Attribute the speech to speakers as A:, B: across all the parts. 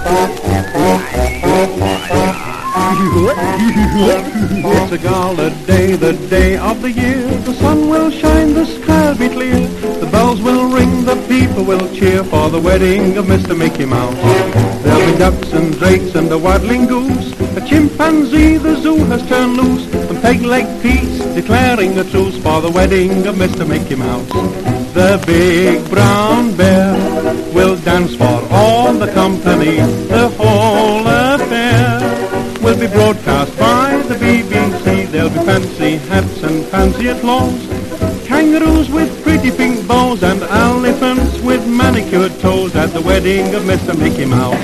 A: It's a gala day, the day of the year. The sun will shine, the sky will be clear. The bells will ring, the people will cheer for the wedding of Mr. Mickey Mouse. There'll be ducks and drakes and a waddling goose. A chimpanzee the zoo has turned loose. And peg-leg Pete's declaring a truce for the wedding of Mr. Mickey Mouse. The big brown bear will dance for all the company. The whole affair will be broadcast by the BBC. There'll be fancy hats and fancy applause. Kangaroos with pretty pink bows and elephants with manicured toes at the wedding of Mr. Mickey Mouse.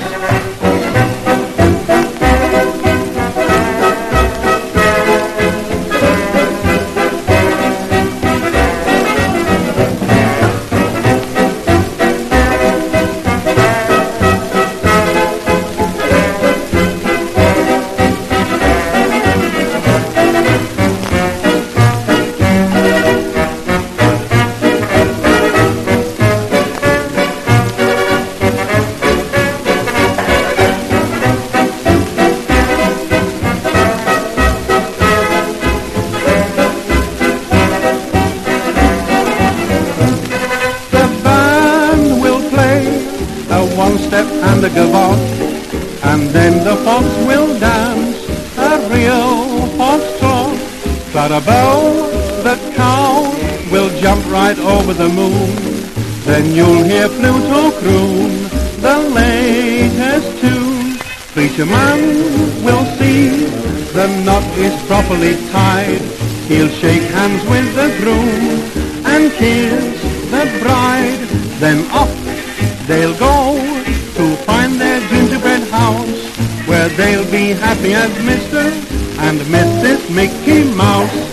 A: And a gavotte, and then the fox will dance a real foxtrot. Clarabelle, the cow, will jump right over the moon. Then you'll hear Pluto croon the latest tune. Preacher man will see the knot is properly tied. He'll shake hands with the groom and kiss the bride. Then off they'll go to find their gingerbread house, where they'll be happy as Mr. and Mrs. Mickey Mouse.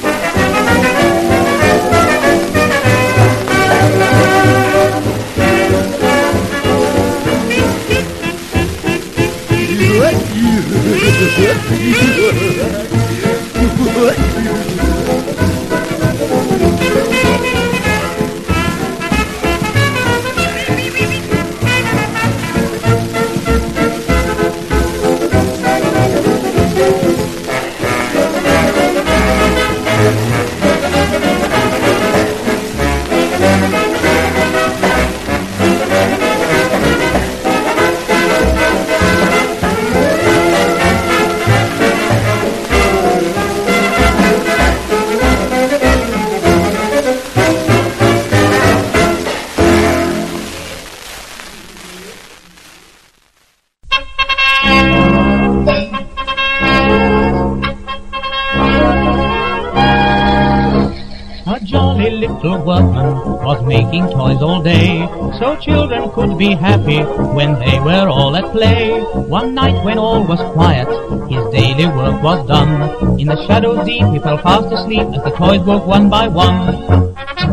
B: Little workman was making toys all day, so children could be happy when they were all at play. One night when all was quiet, his daily work was done. In the shadows deep he fell fast asleep as the toys broke one by one.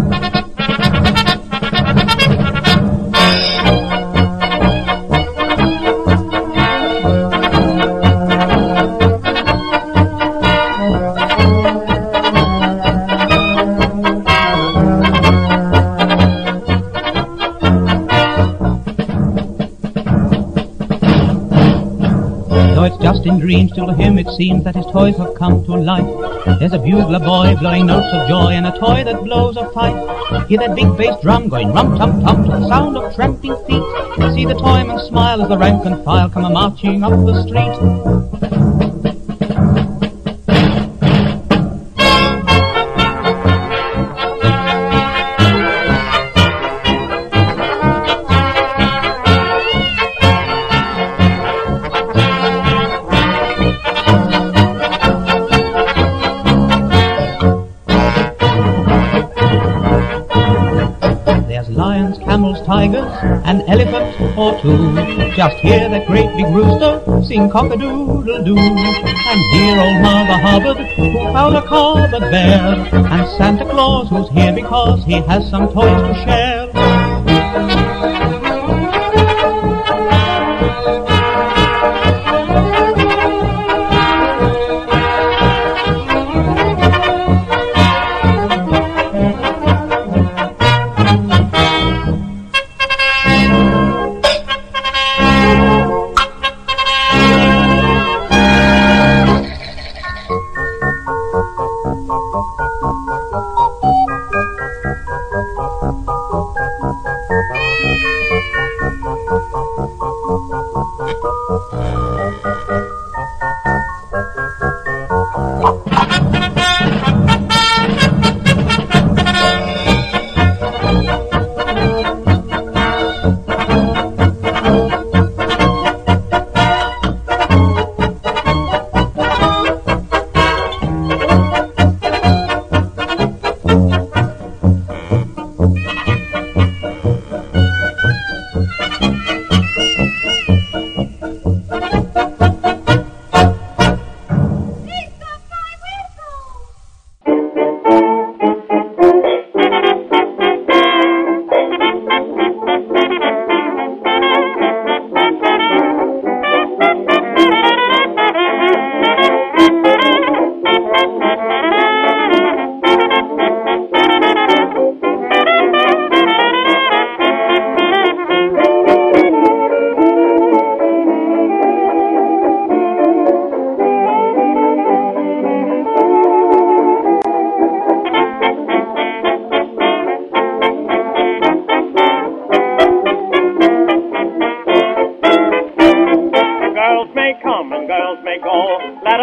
B: Just in dreams, till to him it seems that his toys have come to life. There's a bugler boy blowing notes of joy, and a toy that blows a fife. Hear that big bass drum going rum-tum-tum to the sound of tramping feet. See the toyman smile as the rank and file come a-marching up the street. Tigers, an elephant or two. Just hear that great big rooster sing cock-a-doodle-doo. And hear old Mother Hubbard who found a collared bear. And Santa Claus who's here because he has some toys to share.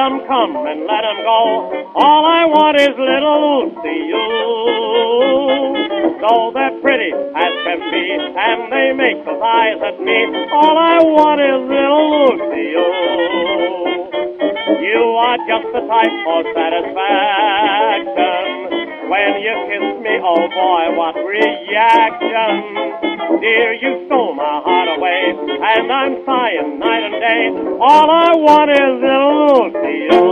C: 'em come and let 'em go. All I want is little Lucy, you. Though they're pretty as can be, and they make those eyes at me, all I want is little Lucy, you. You are just the type for satisfaction. When you kiss me, oh boy, what reaction. Dear, you stole my heart away, and I'm sighing night and day. All I want is little Lucy, you.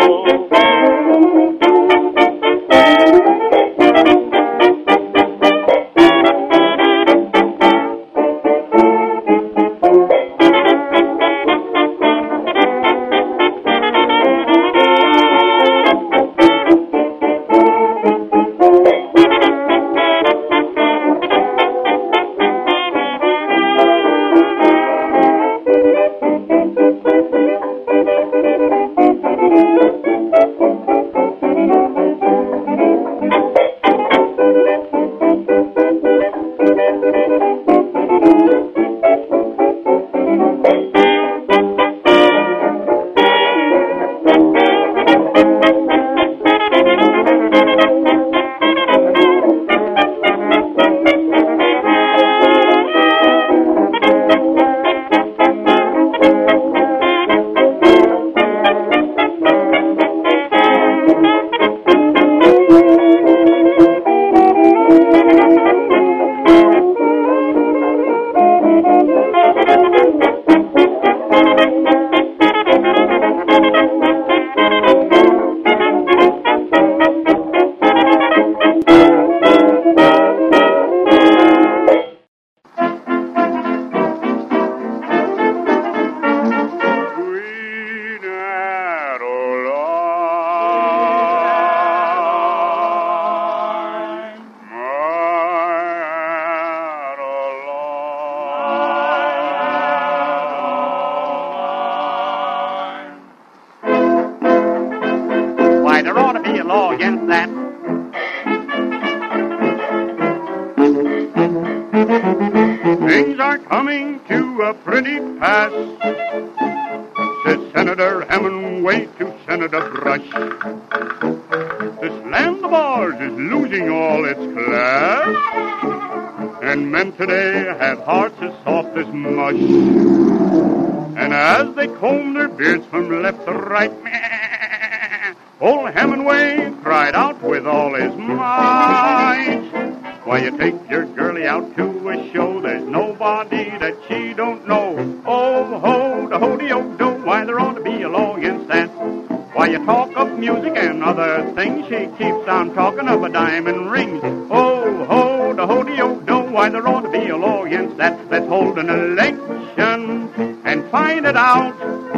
D: Things are coming to a pretty pass, says Senator Hemingway to Senator Brush. This land of ours is losing all its class, and men today have hearts as soft as mush. And as they comb their beards from left to right, old Hemingway cried out with all his might, why, you take your girlie out to a show, there's nobody that she don't know. Oh, ho, the ho-de-oh-do, why, there ought to be a law against that. Why, you talk of music and other things, she keeps on talking of a diamond ring. Oh, ho, the ho-de-oh-do, why, there ought to be a law against that. Let's hold an election and find it out.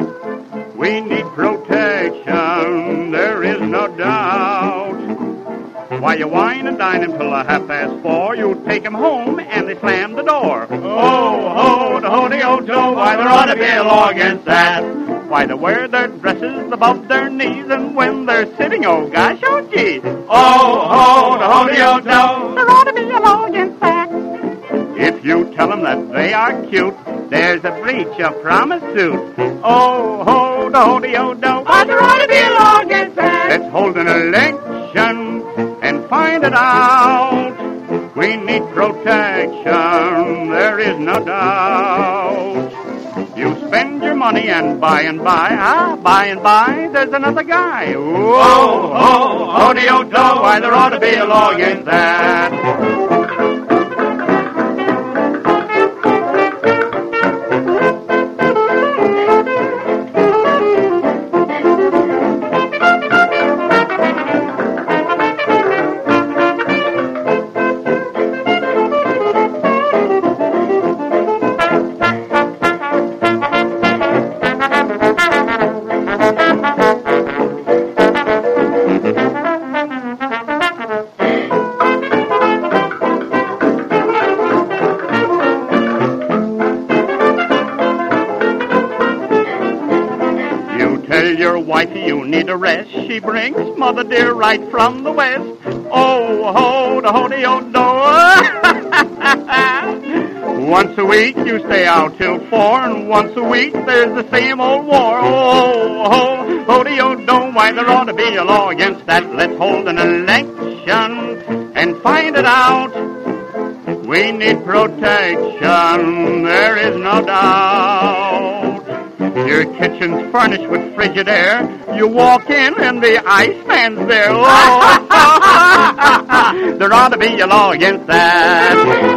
D: We need protection, there is no doubt. Why, you wine and dine him till 4:30, you take him home and they slam the door. Oh, ho, the ho-de-oh-do, why, there ought to be a law against that. Why, they wear their dresses above their knees, and when they're sitting, oh gosh, oh gee. Oh, ho, the ho-de-oh-do, there ought to be a law against that. If you tell them that they are cute, there's a breach of promise suit. Oh, ho, the ho-de-oh-do, why, there ought to be a law against that. Let's hold an election and find it out. We need protection, there is no doubt. You spend your money and by and by, there's another guy. Oh, ho, ho-de-oh-do, why, there ought to be a law against that. You need a rest, she brings mother dear right from the west. Oh, ho, the ho-de-oh-do. Once a week you stay out till 4, and once a week there's the same old war. Oh, ho-de-oh-don't, why there ought to be a law against that. Let's hold an election and find it out. We need protection, there is no doubt. Your kitchen's furnished with frigid air. You walk in and the Iceman's there. Oh, there ought to be a law against that.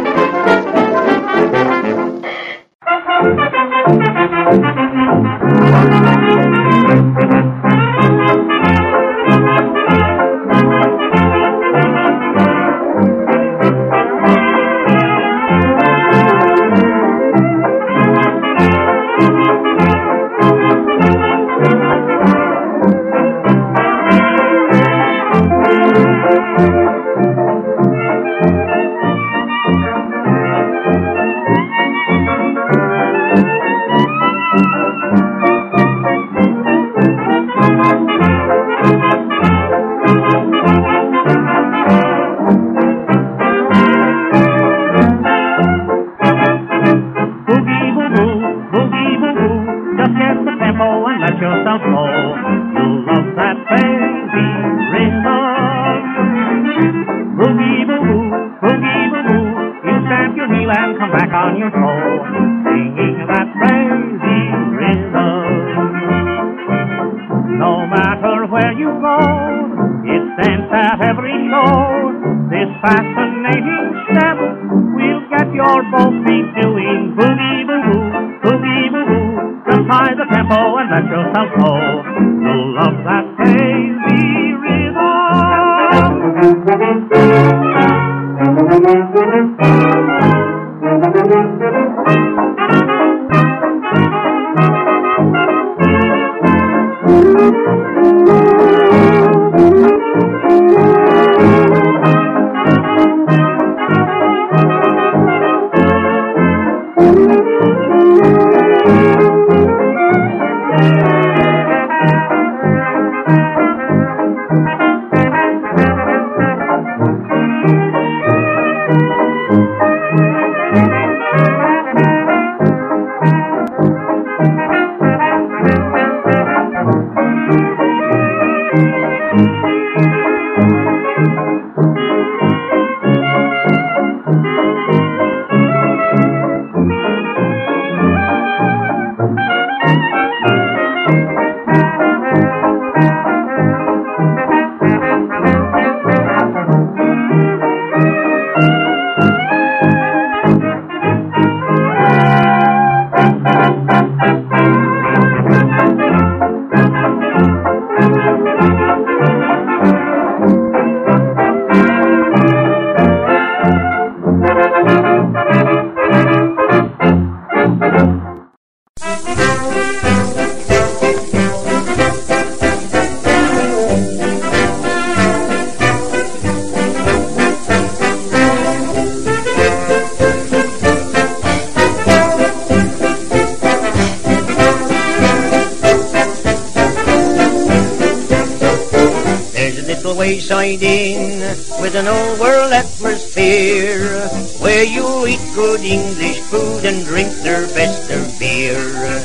E: Wayside inn with an old world atmosphere, where you eat good English food and drink their best of beer.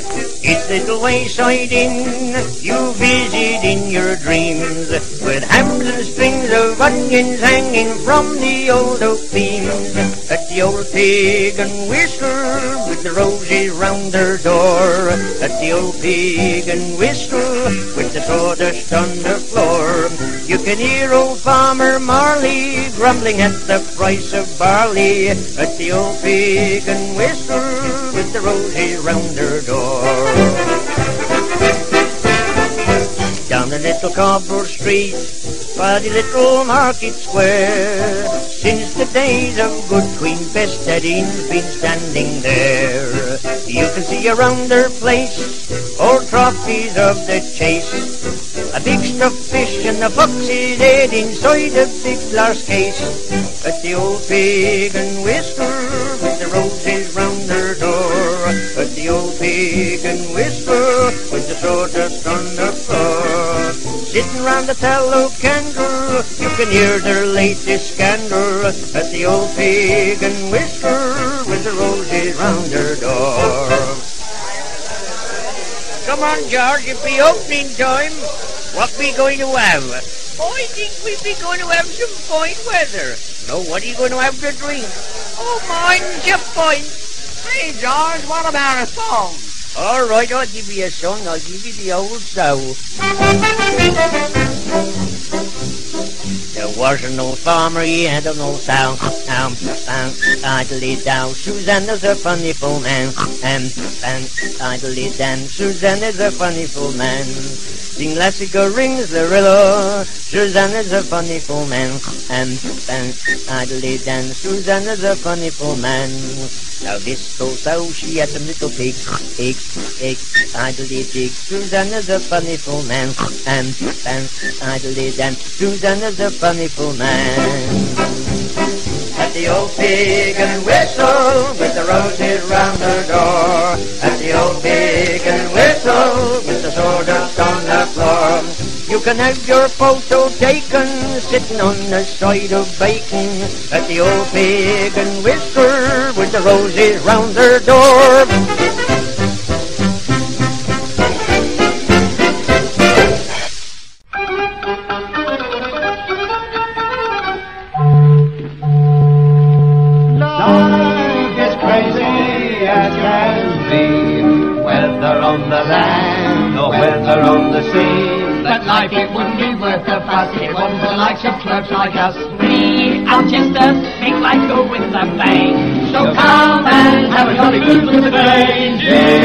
E: It's little wayside inn you visit in your dreams, with hams and strings of onions hanging from the old oak beams. At the old Pig and Whistle with the roses round their door, at the old Pig and Whistle with the sawdust on the floor. You can hear old Farmer Marley grumbling at the price of barley, at the old Pig and Whistle with the roses round their door. Down the little cobble street by the little market square, since the days of good Queen Bess that Inn's been standing there. You can see around their place old trophies of the chase, a big stuffed fish and a fox's head inside a big glass case, at the old Pig and Whistle with the roses round their door, at the old Pig and Whistle with the sawdust on the floor. Sitting round the tallow candle, you can hear their latest scandal, at the old Pig and Whistle with the roses round her door. Come on, George, it be opening time. What we going to have? I think we'd be going to have some fine weather. Now, what are you going to have to drink? Oh, mine's a pint.
F: Hey, George, what about a song?
E: All right, I'll give you a song. I'll give you the old soul. There was an old farmer, he had an old sow. Idly down, Susanna's a funny full man. Idly down, Susanna's a funny full man. Sing Lassica rings the riddle, Susanna's a funny full man. Idly down, Susanna's a funny full man. Now this old sow, she had some little pigs, idly dig. Susanna's a funny full man, idly down, Susanna's a funny full man. At the old pig and whistle, with the roses round her door. At the old pig and whistle, with the sawdust on the floor. You can have your photo taken, sitting on the side of bacon. At the old pig and whistle, with the roses round her door.
G: On the land or whether on the sea, but life it wouldn't be worth the fuss if it wasn't the likes of clerks like us.
H: We Alchesters make life go with a bang. So come and have a jolly good look today.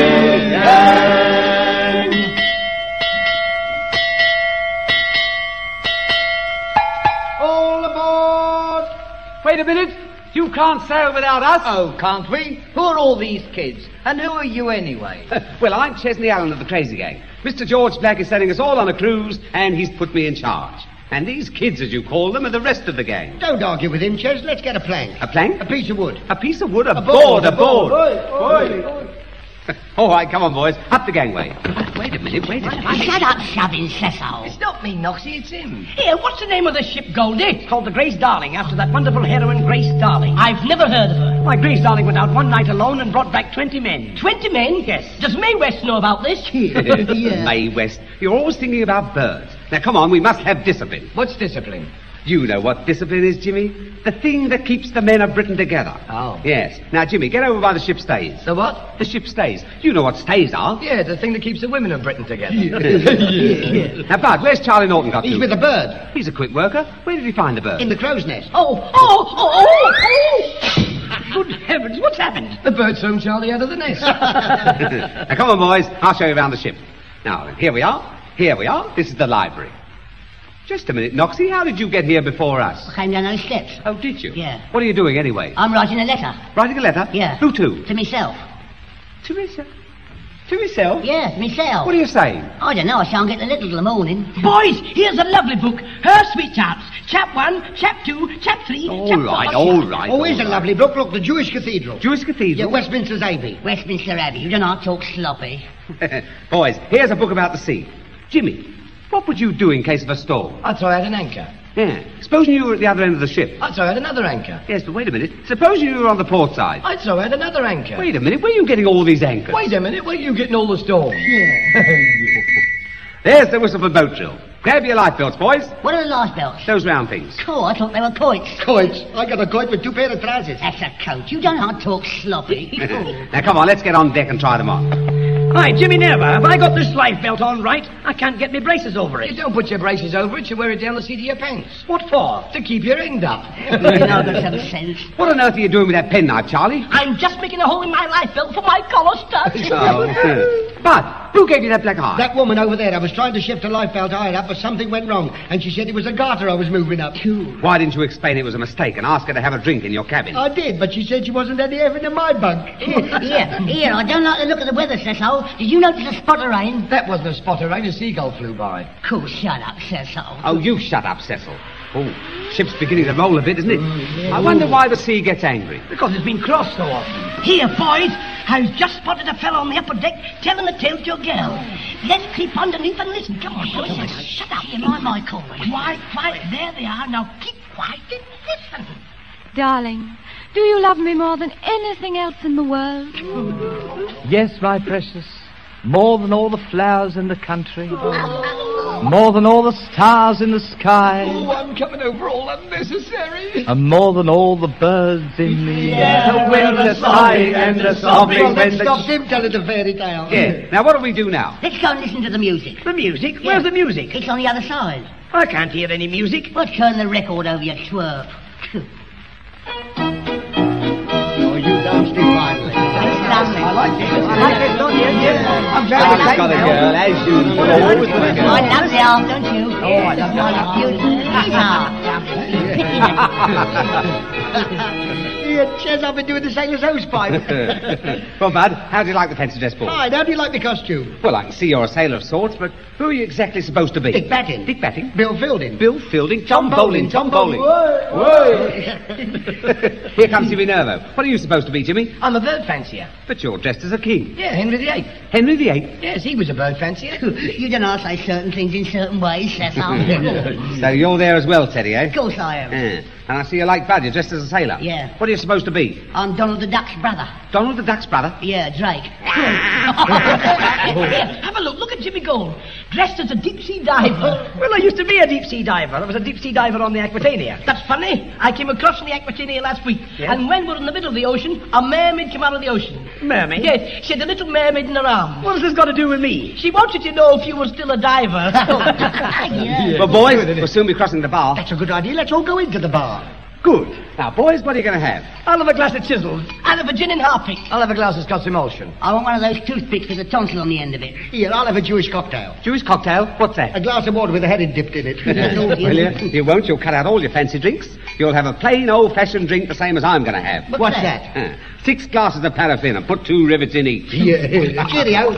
F: All aboard!
I: Wait a minute. You can't sail without us.
F: Oh, can't we? Who are all these kids? And who are you anyway?
I: Well, I'm Chesney Allen of the Crazy Gang. Mr. George Black is sending us all on a cruise, and he's put me in charge. And these kids, as you call them, are the rest of the gang.
J: Don't argue with him, Ches. Let's get a plank.
I: A plank?
J: A piece of wood.
I: A piece of wood? A board.
J: Boy.
I: All right, come on, boys. Up the gangway. Wait a minute.
H: Shut up, shoving Cecil.
F: It's not me, Noxie, it's him.
H: Here, what's the name of the ship, Goldie? It's called the Grace Darling, after that wonderful heroine, Grace Darling. I've never heard of her. Why, Grace Darling went out one night alone and brought back 20 men. 20 men? Yes. Does Mae West know about this?
I: Mae West, you're always thinking about birds. Now, come on, we must have discipline.
F: What's discipline?
I: You know what discipline is, Jimmy? The thing that keeps the men of Britain together.
F: Oh.
I: Yes. Now, Jimmy, get over by the ship stays.
F: The what?
I: The ship stays. You know what stays are.
F: Yeah, the thing that keeps the women of Britain together.
I: Now, Bud, where's Charlie Norton got to?
J: He's with a bird.
I: He's a quick worker. Where did he find the bird?
J: In the crow's nest.
H: Oh! Good heavens, what's happened?
F: The bird's thrown Charlie out of the nest.
I: Now, come on, boys. I'll show you around the ship. Now, here we are. This is the library. Just a minute, Noxie. How did you get here before us?
H: I came down those steps.
I: Oh, did you?
H: Yeah.
I: What are you doing, anyway?
H: I'm writing a letter.
I: Writing a letter?
H: Yeah.
I: Who to?
H: To myself.
I: To myself? To myself?
H: Yeah, to myself.
I: What are you saying?
H: I don't know. I shan't get the little till the morning. Boys, here's a lovely book. Her Sweet Chaps. Chap 1, Chap 2, Chap 3, Chap 4.
J: All right. Oh, here's a lovely book. Look, the Jewish Cathedral.
I: Jewish Cathedral?
J: Yeah, Westminster's Abbey.
H: Westminster Abbey. You don't know how to talk sloppy.
I: Boys, here's a book about the sea. Jimmy, what would you do in case of a storm?
F: I'd throw out an anchor.
I: Yeah. Supposing you were at the other end of the ship.
F: I'd throw out another anchor.
I: Yes, but wait a minute. Supposing you were on the port side.
F: I'd throw out another anchor.
I: Wait a minute. Where are you getting all these anchors?
F: Wait a minute. Where are you getting all the storms?
I: There's the whistle for boat drill. Grab your lifebelts, boys.
H: What are the lifebelts?
I: Those round things.
H: Oh, I thought they were coits.
J: Coits? I got a coit with 2 pair of trousers.
H: That's a coat. You don't know how to talk sloppy.
I: Now, come on. Let's get on deck and try them on.
H: Hi, Jimmy Never. Have I got this lifebelt on right? I can't get my braces over
F: You
H: it.
F: don't put your braces over it. You wear it down the seat of your pants.
H: What for?
F: To keep your end up.
H: You know, got some sense.
I: What on earth are you doing with that penknife, Charlie?
H: I'm just making a hole in my lifebelt for my collar studs.
I: Bud, who gave you that black eye?
J: That woman over there. I was trying to shift a lifebelt higher up, but something went wrong, and she said it was a garter I was moving up.
I: Why didn't you explain it was a mistake and ask her to have a drink in your cabin?
J: I did, but she said she wasn't any heaven in my bunk.
H: Here, I don't like the look of the weather, Cecil. Did you notice a spot of rain?
F: That wasn't a spot of rain. A seagull flew by.
H: Cool, shut up, Cecil.
I: Oh, you shut up, Cecil. Oh, ship's beginning to roll a bit, isn't it? I wonder why the sea gets angry.
H: Because it's been crossed so often. Here, boys, I've just spotted a fellow on the upper deck telling the tale to your girl. Let's creep underneath and listen. Come on, boys. Shut up. You mind my calling? Quiet, there they are. Now keep quiet and listen.
K: Darling, do you love me more than anything else in the world?
L: Yes, my precious. More than all the flowers in the country. More than all the stars in the sky.
J: Oh, I'm coming over all unnecessary.
L: And more than all the birds in the
I: The winter sighing and the sobbing.
J: Well, stop him telling the fairy tale.
I: Yeah. Now, what do we do now?
E: Let's go and listen to the music.
H: The music? Where's the music?
E: It's on the other side.
H: I can't hear any music.
E: Let's turn the record over your twerp.
J: Oh, you danced divinely.
E: I like this.
H: Don't you? Yeah.
E: I'm
I: I've got a girl, as usual. Always with a girl.
E: I love the art, don't you?
H: Oh, I love
J: Yeah, says I've been doing the sailor's hose pipe.
I: Well, Bud, how do you like the fancy dress ball?
J: Fine, how do you like the costume?
I: Well, I can see you're a sailor of sorts, but who are you exactly supposed to be?
J: Dick Batting.
I: Dick Batting?
J: Bill Fielding.
I: Bill Fielding? Tom Bowling.
J: Tom
I: Bowling.
J: Whoa.
I: Here comes Jimmy Nervo. What are you supposed to be, Jimmy?
H: I'm a bird fancier.
I: But you're dressed as a king.
H: Yeah, Henry VIII.
I: Henry VIII?
H: Yes, he was a bird fancier.
E: You don't know I say certain things in certain ways, that's all.
I: So you're there as well, Teddy, eh?
E: Of course I am.
I: Yeah. And I see you like Bud, you're dressed as a sailor.
E: Yeah.
I: What are you supposed to be?
E: I'm Donald the Duck's brother.
I: Donald the Duck's brother?
E: Yeah, Drake.
H: Have a look. Look at Jimmy Gold, dressed as a deep-sea diver. Well, I used to be a deep-sea diver. I was a deep-sea diver on the Aquitania. That's funny. I came across the Aquitania last week, and when we're in the middle of the ocean, a mermaid came out of the ocean. Mermaid? Yes, she had a little mermaid in her arm. What has this got to do with me? She wanted to know if you were still a diver.
E: Yeah.
I: Well, boys, we'll soon be crossing the bar.
J: That's a good idea. Let's all go into the bar.
I: Good. Now, boys, what are you going to have?
H: I'll have a glass of chisels. I'll have a gin and harpic.
J: I'll have a glass of Scotch emulsion.
E: I want one of those toothpicks with a tonsil on the end of it.
J: Here, I'll have a Jewish cocktail.
I: Jewish cocktail? What's that?
J: A glass of water with a headed dipped in it.
I: Well, you won't. You'll cut out all your fancy drinks. You'll have a plain old-fashioned drink the same as I'm going to have.
J: What's that?
I: 6 glasses of paraffin and put 2 rivets in each.
J: Yeah. Cheerio.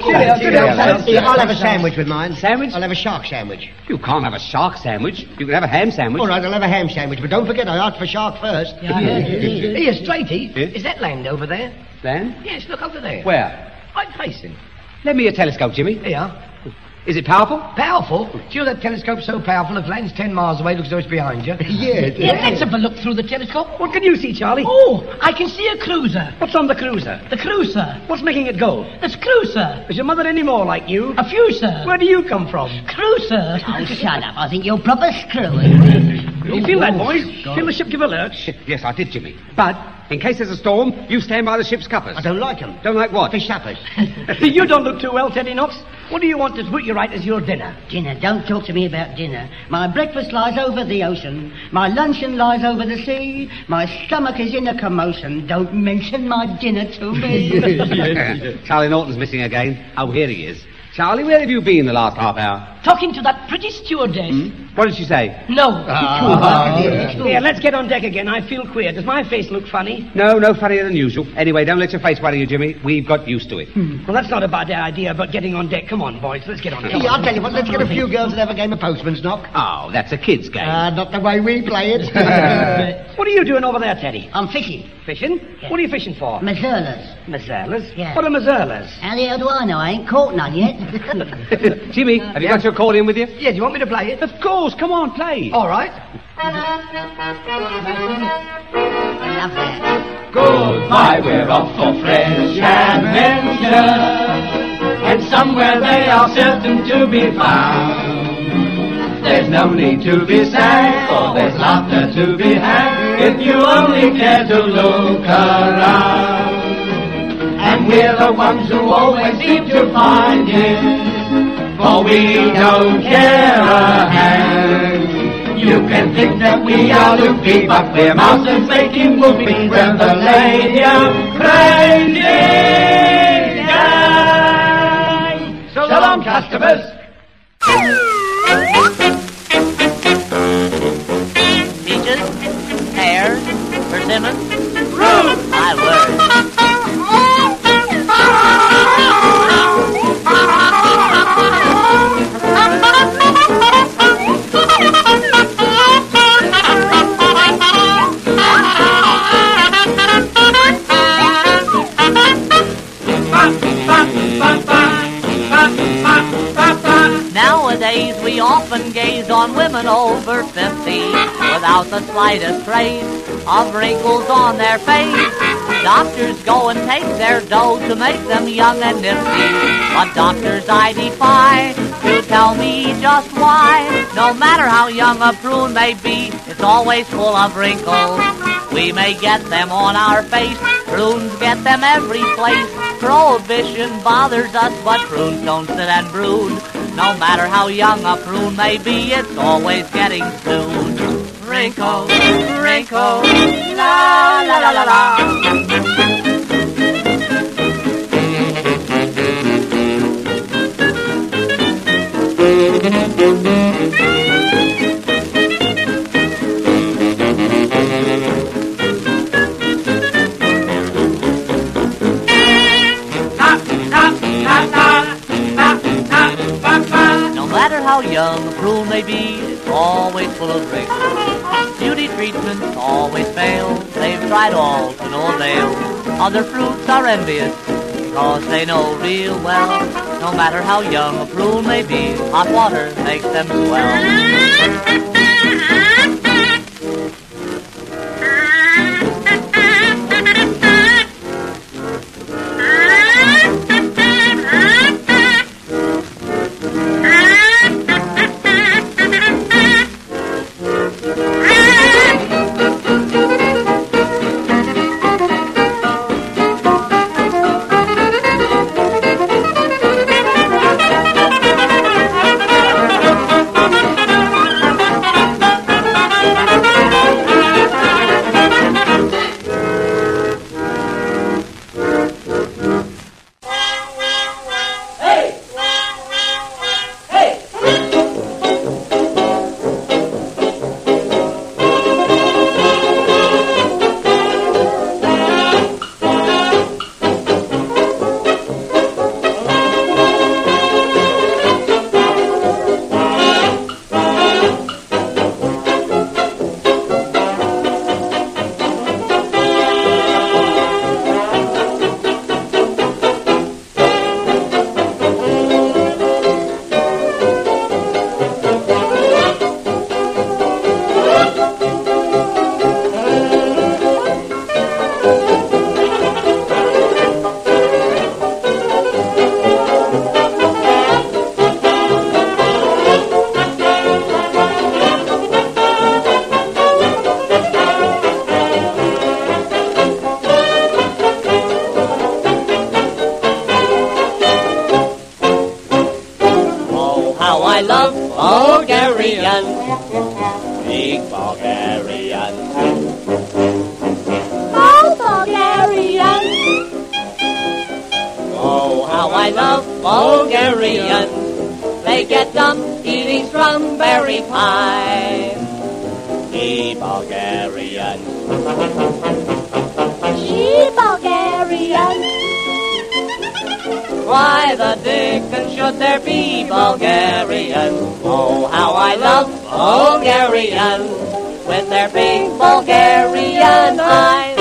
J: I'll have a sandwich with mine.
I: Sandwich?
J: I'll have a shark sandwich.
I: You can't have a shark sandwich. You can have a ham sandwich.
J: All right, I'll have a ham sandwich, but don't forget I asked for shark first.
H: Here, Straighty.
I: Yes?
H: Is that land over there?
I: Land?
H: Yes, look over there.
I: Where?
H: Right facing.
I: Lend me your telescope, Jimmy.
H: Here you are.
I: Is it powerful?
H: Powerful? Do you know that telescope's so powerful if land's 10 miles away, looks as though it's behind you?
J: Yeah.
H: Let's have a look through the telescope. What can you see, Charlie? Oh, I can see a cruiser. What's on the cruiser? The cruiser. What's making it go? It's cruiser. Is your mother any more like you? A few, sir. Where do you come from? Cruiser.
E: Oh, shut up. I think you're proper screwy.
H: You feel that, boys? Feel the ship give a lurch?
I: Yes, I did, Jimmy. But, in case there's a storm, you stand by the ship's cuppers.
J: I don't like them.
I: Don't like what?
J: Fish suppers.
H: You don't look too well, Teddy Knox. What do you want to put you right as your dinner?
E: Dinner? Don't talk to me about dinner. My breakfast lies over the ocean. My luncheon lies over the sea. My stomach is in a commotion. Don't mention my dinner to me.
I: Charlie Norton's missing again. Oh, here he is. Charlie, where have you been the last half hour?
H: Talking to that pretty stewardess.
I: What did she say?
H: No. Here, let's get on deck again. I feel queer. Does my face look funny?
I: No funnier than usual. Anyway, don't let your face worry you, Jimmy. We've got used to it.
H: Well, that's not a bad idea about getting on deck. Come on, boys. Let's get on deck.
J: Hey, I'll tell you what, let's get a few girls and have a game of postman's knock.
I: Oh, that's a kid's game.
J: Not the way we play it.
H: What are you doing over there, Teddy?
E: I'm fishing.
H: Fishing?
E: Yeah.
H: What are you fishing for?
E: Mazurlas.
H: Mazurlas?
E: Yeah.
H: What are mazurlas?
E: How the hell do I know? I ain't caught none yet.
I: Jimmy, have you got your accordion with you?
H: Yeah, do you want me to play it?
I: Of course, come on, play.
H: All right.
E: I love that.
G: Goodbye, we're off for fresh adventure, and somewhere they are certain to be found. There's no need to be sad, for there's laughter to be had, if you only care to look around. And we're the ones who always seem to find it, for we don't care a hang. You can think that we are loopy, but we're mountains making whoopee. We're the Lady Crazy Gang. So long, customers.
M: Peaches, pears, persimmons, fruit. My word.
G: Ba, ba, ba, ba, ba, ba, ba, ba.
M: often gaze on women over 50 without the slightest trace of wrinkles on their face. Doctors go and take their dough to make them young and nifty, but doctors I defy to tell me just why. No matter how young a prune may be, it's always full of wrinkles. We may get them on our face, prunes get them every place. Prohibition bothers us, but prunes don't sit and brood. No matter how young a prune may be, it's always getting stewed. Wrinkle, wrinkle, la la la la la. No matter how young a prune may be, it's always full of wrinkles. Beauty treatments always fail. They've tried all to no avail. Other fruits are envious because they know real well. No matter how young a prune may be, hot water makes them swell.
N: I love Bulgarian, big Bulgarian.
O: Oh, Bulgarian.
N: Oh, how I love Bulgarian. They get dumb eating strawberry pie. He Bulgarian.
O: She Bulgarian.
N: Why the dickens should there be Bulgarians? Oh, how I love Bulgarians with their big Bulgarian eyes.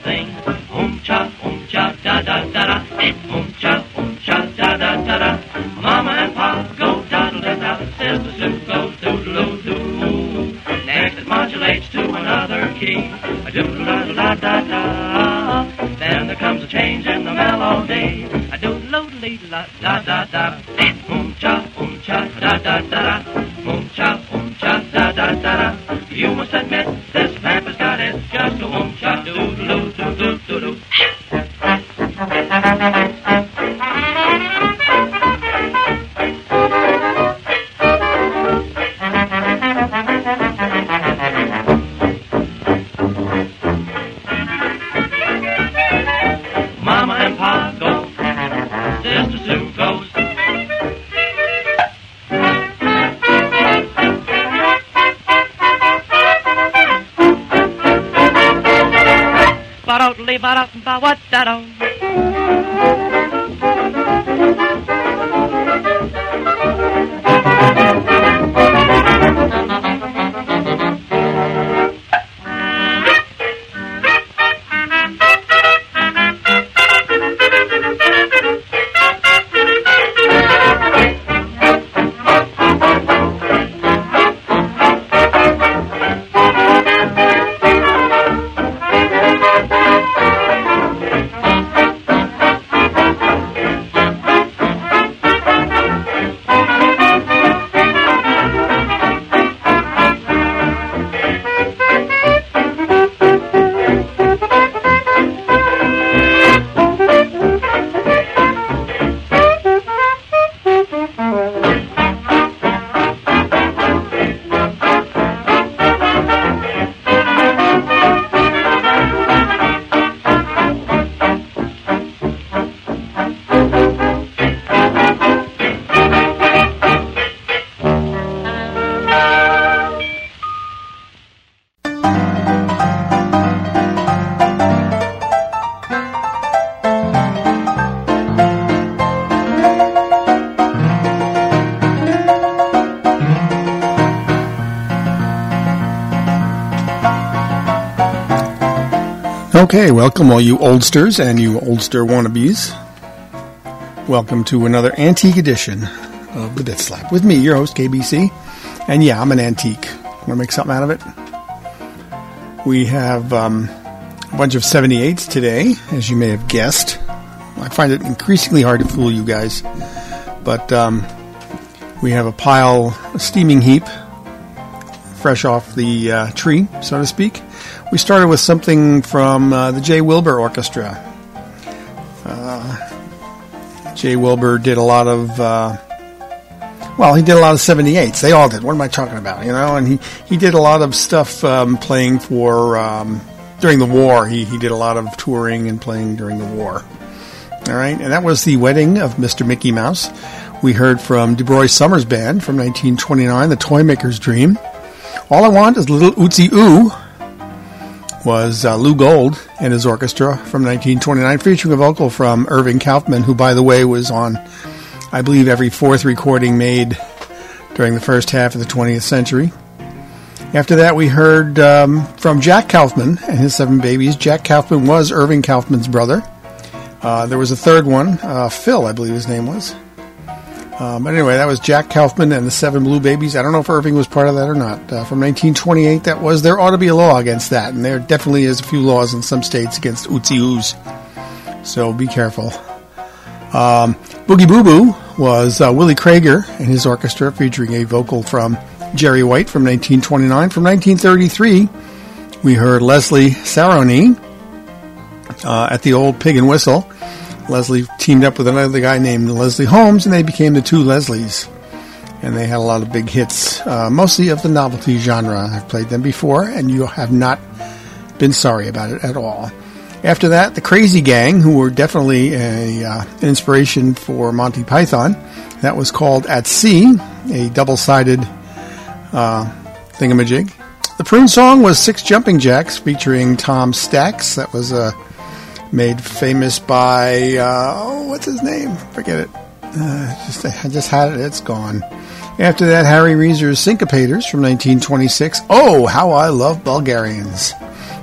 P: sing. Cha, da da da da. Cha, da da da da. Mama and Pa go daddle da da. Sister Sue goes doodle doo. Next it modulates to another key. A doodle da da da da. Then there comes a change in the melody. A doodle da da da da. Cha, da da da da. Cha, da da da da. You must admit this pamper's got it just a cha doodle doo doo doo doo. Mama and Pa go, Sister Sue goes. Ba-do-dee ba-da-ba-what-da-do.
Q: Okay, welcome all you oldsters and you oldster wannabes. Welcome to another antique edition of the Bit Slap with me, your host KBC. And yeah, I'm an antique. Want to make something out of it? We have a bunch of 78s today, as you may have guessed. I find it increasingly hard to fool you guys, but we have a steaming heap, fresh off the tree, so to speak. We started with something from the Jay Wilbur Orchestra. Jay Wilbur did a lot of, he did a lot of 78s. They all did. What am I talking about? You know, and he did a lot of stuff playing for, during the war. He did a lot of touring and playing during the war. All right, and that was The Wedding of Mr. Mickey Mouse. We heard from DuBois Summers Band from 1929, The Toymaker's Dream. All I Want is Little Ootsy Ooh was Lou Gold and his orchestra from 1929, featuring a vocal from Irving Kaufman, who, by the way, was on, I believe, every fourth recording made during the first half of the 20th century. After that, we heard from Jack Kaufman and his 7 Babies. Jack Kaufman was Irving Kaufman's brother. There was a third one, Phil, I believe his name was. But anyway, that was Jack Kaufman and the 7 Blue Babies. I don't know if Irving was part of that or not. From 1928, that was, there ought to be a law against that, and there definitely is a few laws in some states against ootsy-oos. So be careful. Boogie Boo Boo was Willie Krager and his orchestra, featuring a vocal from Jerry White from 1929. From 1933, we heard Leslie Saroni at the Old Pig and Whistle. Leslie teamed up with another guy named Leslie Holmes, and they became the Two Leslies. And they had a lot of big hits, mostly of the novelty genre. I've played them before, and you have not been sorry about it at all. After that, the Crazy Gang, who were definitely an inspiration for Monty Python. That was called At Sea, a double-sided thingamajig. The Prune Song was Six Jumping Jacks, featuring Tom Stax. That was made famous by, what's his name? Forget it. I just had it. It's gone. After that, Harry Reser's Syncopators from 1926. Oh, how I love Bulgarians.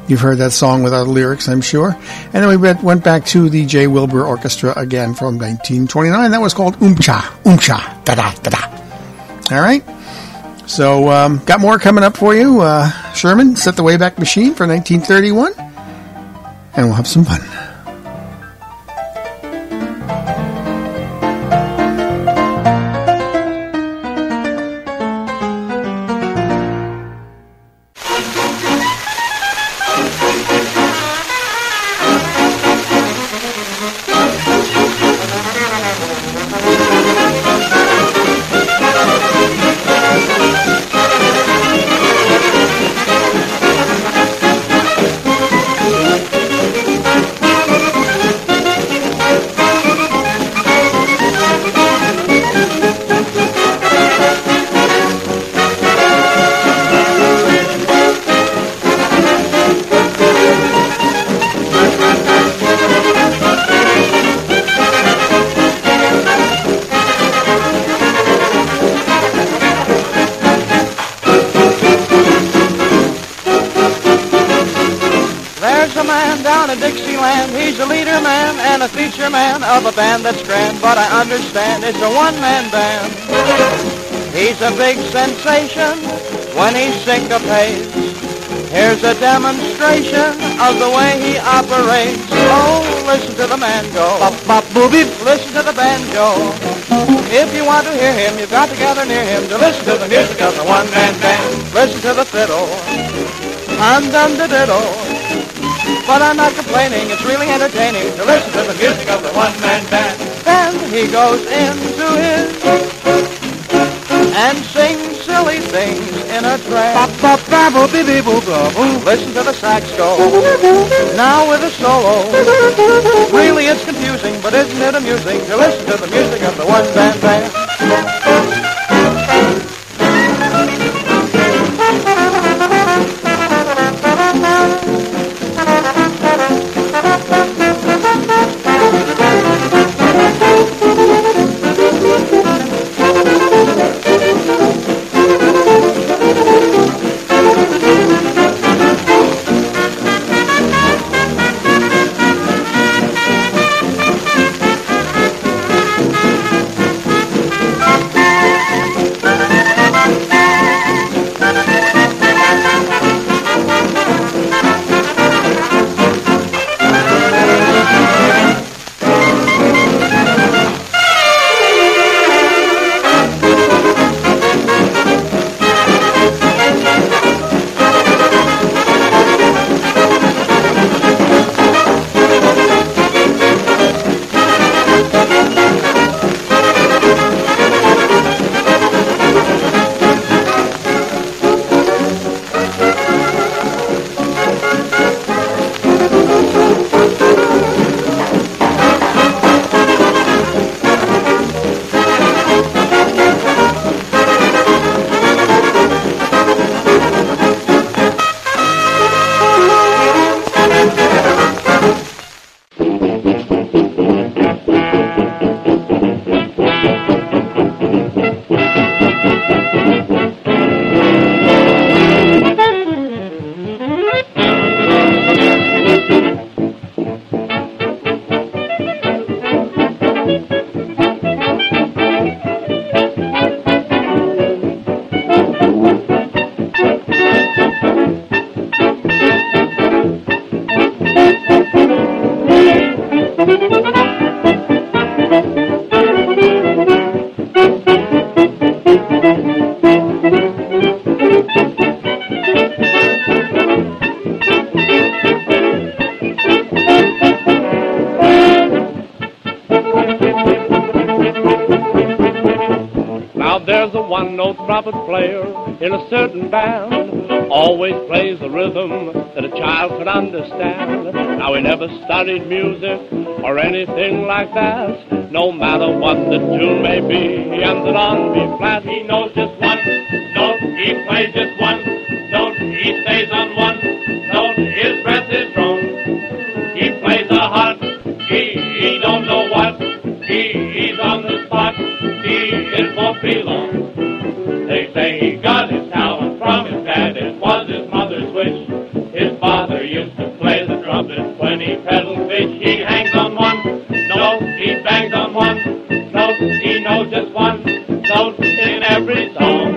Q: You've heard that song without lyrics, I'm sure. And then we went back to the J. Wilbur Orchestra again from 1929. That was called Umcha, da-da-da-da. All right. So, got more coming up for you. Sherman, Set the Wayback Machine for 1931. And we'll have some fun.
R: Of a band that's grand, but I understand it's a one-man band. He's a big sensation when he syncopates. Here's a demonstration of the way he operates. Oh, listen to the man go. Bop, bop, booby. Listen to the banjo. If you want to hear him, you've got to gather near him to listen to the music of the one-man band. Listen to the fiddle. Dum-dum-da-diddle. But I'm not complaining, it's really entertaining to listen to the music of the one-man band. Then he goes into his and sings silly things in a trance. Listen to the sax go, now with a solo. Really it's confusing, but isn't it amusing to listen to the music of the one-man band?
C: trumpet player in a certain band always plays a rhythm that a child could understand. Now he never studied music or anything like that. No matter what the tune may be, he ended on B flat. He knows just one note, he plays just one note, he stays on one note, his breath is drawn. He plays a hot, he don't know what, he's on the spot, it won't be long. They say he got his talent from his dad, it was his mother's wish. His father used
P: little fish, he hangs on one. No, he bangs on one. No, he knows just one note in every song.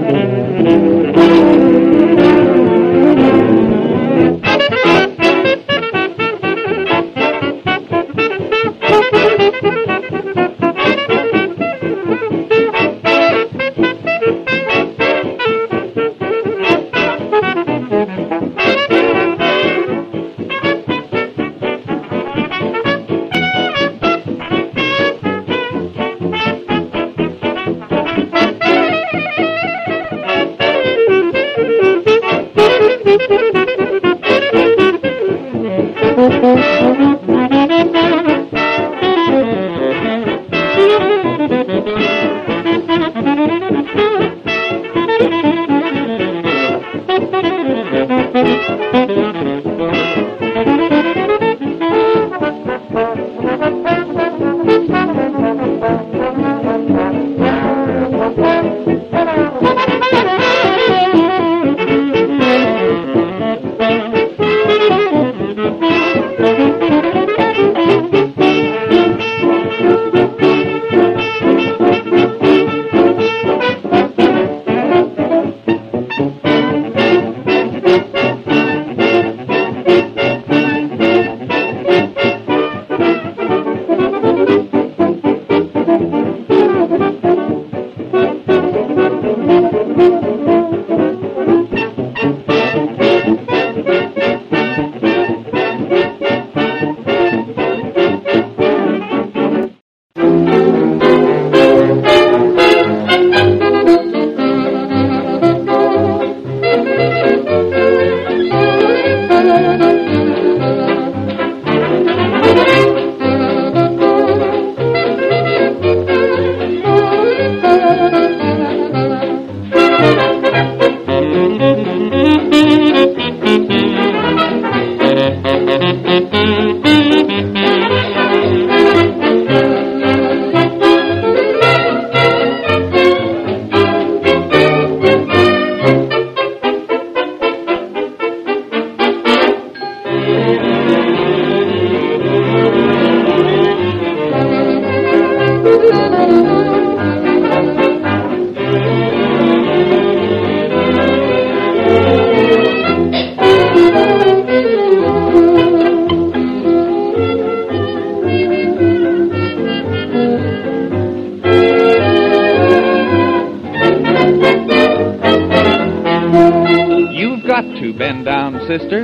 S: Sister,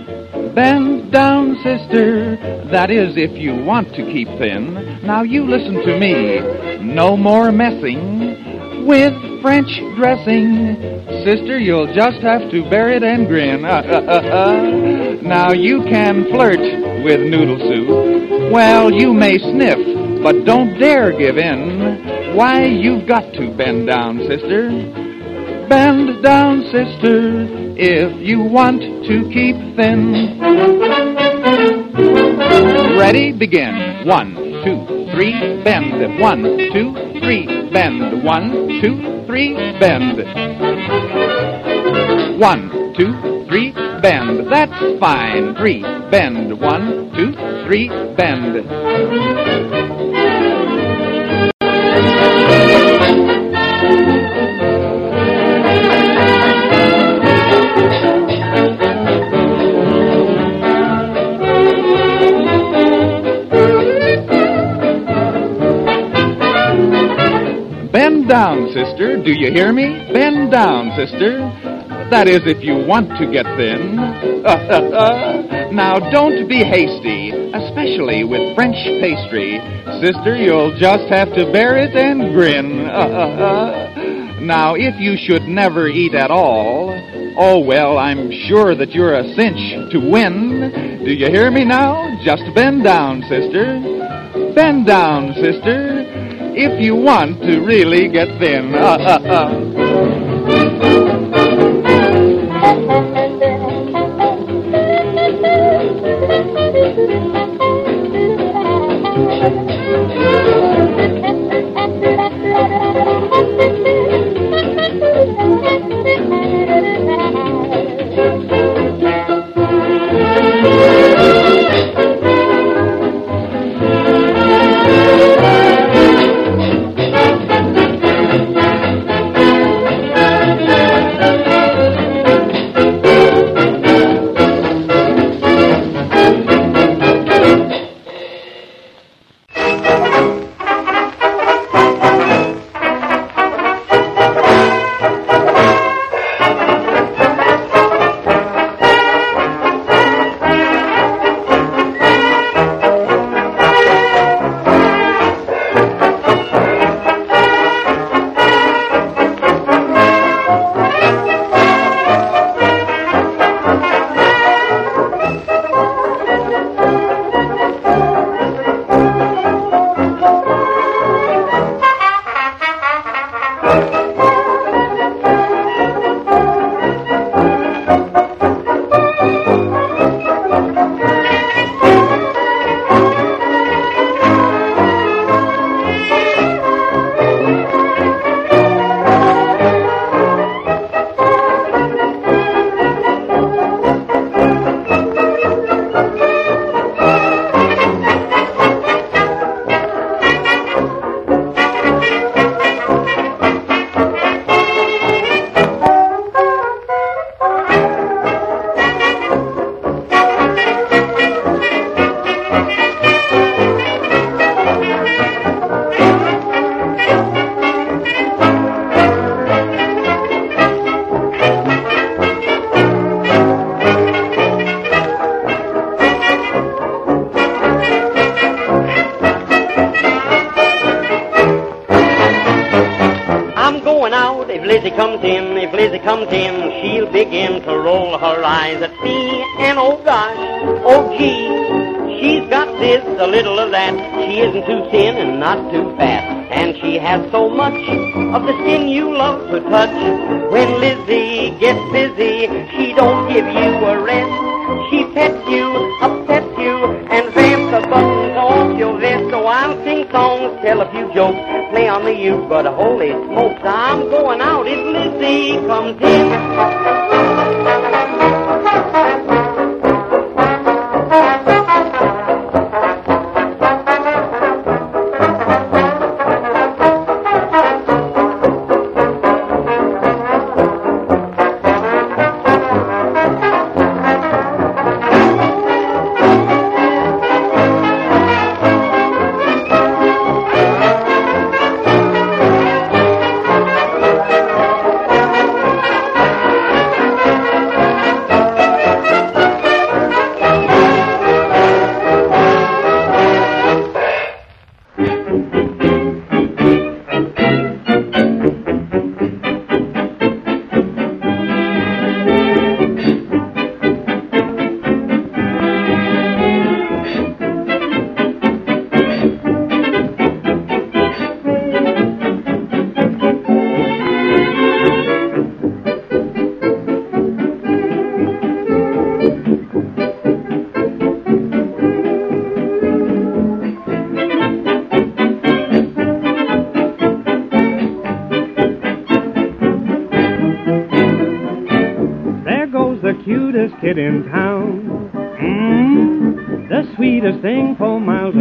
S: bend down, sister. That is, if you want to keep thin. Now you listen to me. No more messing with French dressing. Sister, you'll just have to bear it and grin. Now you can flirt with noodle soup. Well, you may sniff, but don't dare give in. Why, you've got to bend down, sister. Bend down, sister, if you want to keep thin. Ready? Begin. 1, 2, 3, bend. 1, 2, 3, bend. 1, 2, 3, bend. 1, 2, 3, bend. That's fine. 3, bend. 1, 2, 3, bend. Bend down, sister. Do you hear me? Bend down, sister. That is, if you want to get thin. Now, don't be hasty, especially with French pastry. Sister, you'll just have to bear it and grin. Now, if you should never eat at all, oh, well, I'm sure that you're a cinch to win. Do you hear me now? Just bend down, sister. Bend down, sister, if you want to really get thin.
E: Lizzie comes in, she'll begin to roll her eyes at me. And oh gosh, oh gee, she's got this, a little of that. She isn't too thin and not too fat. And she has so much of the skin you love to touch. When Lizzie gets busy, she don't give you a rest. She pets you, upsets you, and vamps the buttons off your vest. So I'll sing songs, tell a few jokes, play on the uke, but holy smokes, I'm going out if Lizzie comes in.
A: Kid in town, the sweetest thing for miles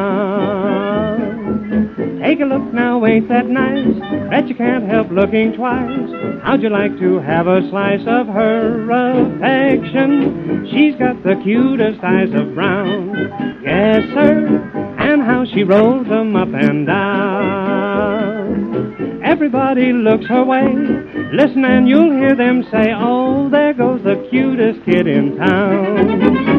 A: around. Take a look now, ain't that nice? Bet you can't help looking twice. How'd you like to have a slice of her affection? She's got the cutest eyes of brown, yes sir, and how she rolls them up and down. Everybody looks her way. Listen and you'll hear them say, oh, there goes the cutest kid in town.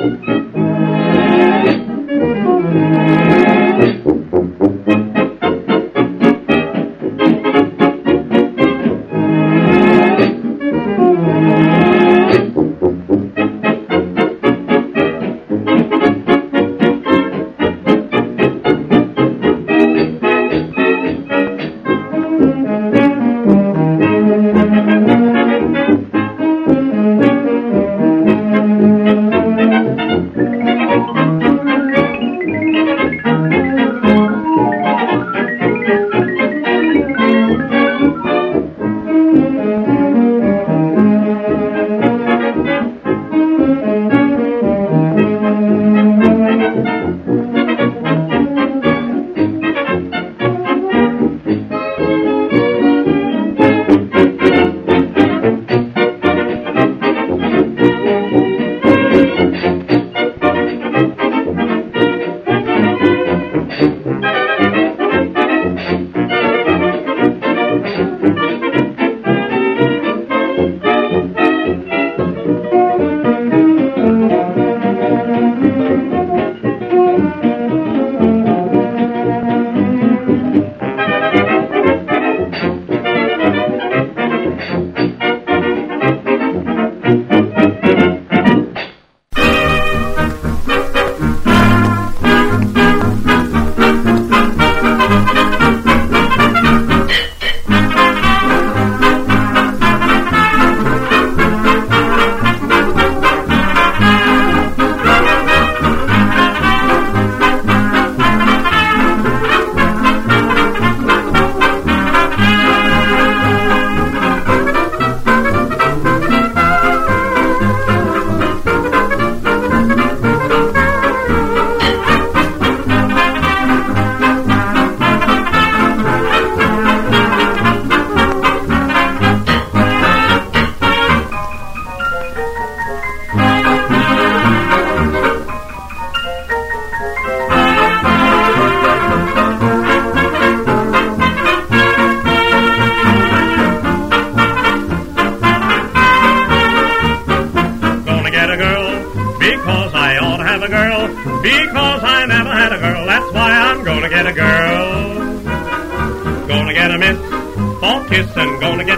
C: Because I never had a girl, that's why I'm gonna get a girl. Gonna get a miss for kissing, gonna get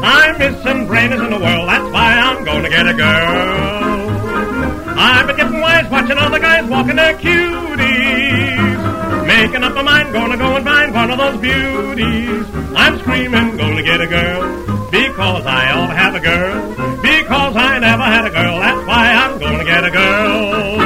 C: I'm missing brainers in the world, that's why I'm gonna get a girl. I've been getting wise watching all the guys walking their cuties. Making up my mind, gonna go and find one of those beauties. I'm screaming, gonna get a girl, because I ought to have a girl. Because I never had a girl, that's why I'm gonna get a girl.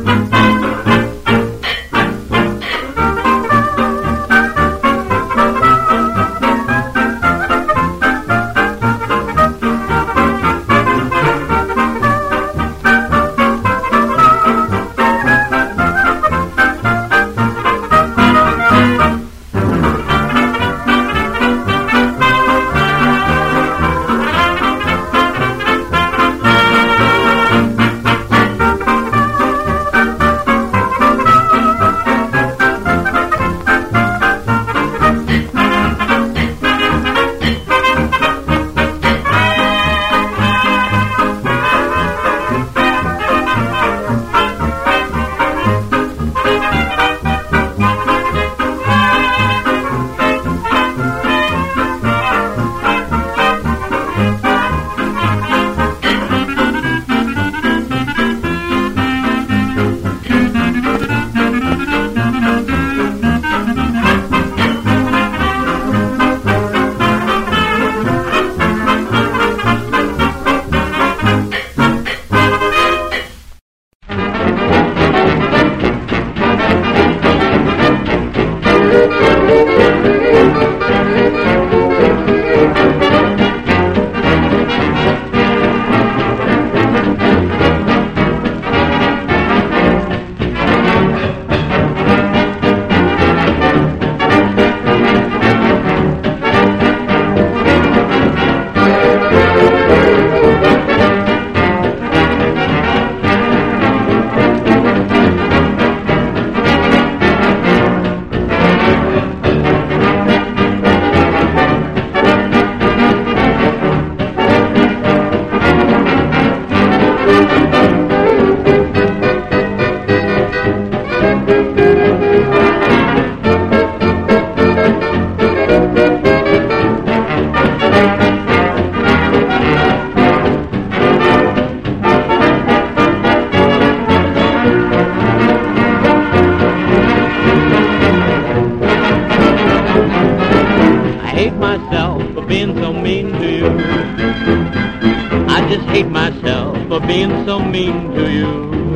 N: hate myself for being so mean to you.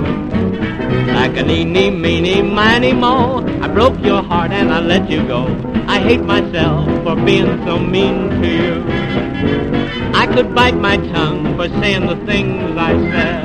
N: Like an eeny, meeny, miny, moe, I broke your heart and I let you go. I hate myself for being so mean to you. I could bite my tongue for saying the things I said.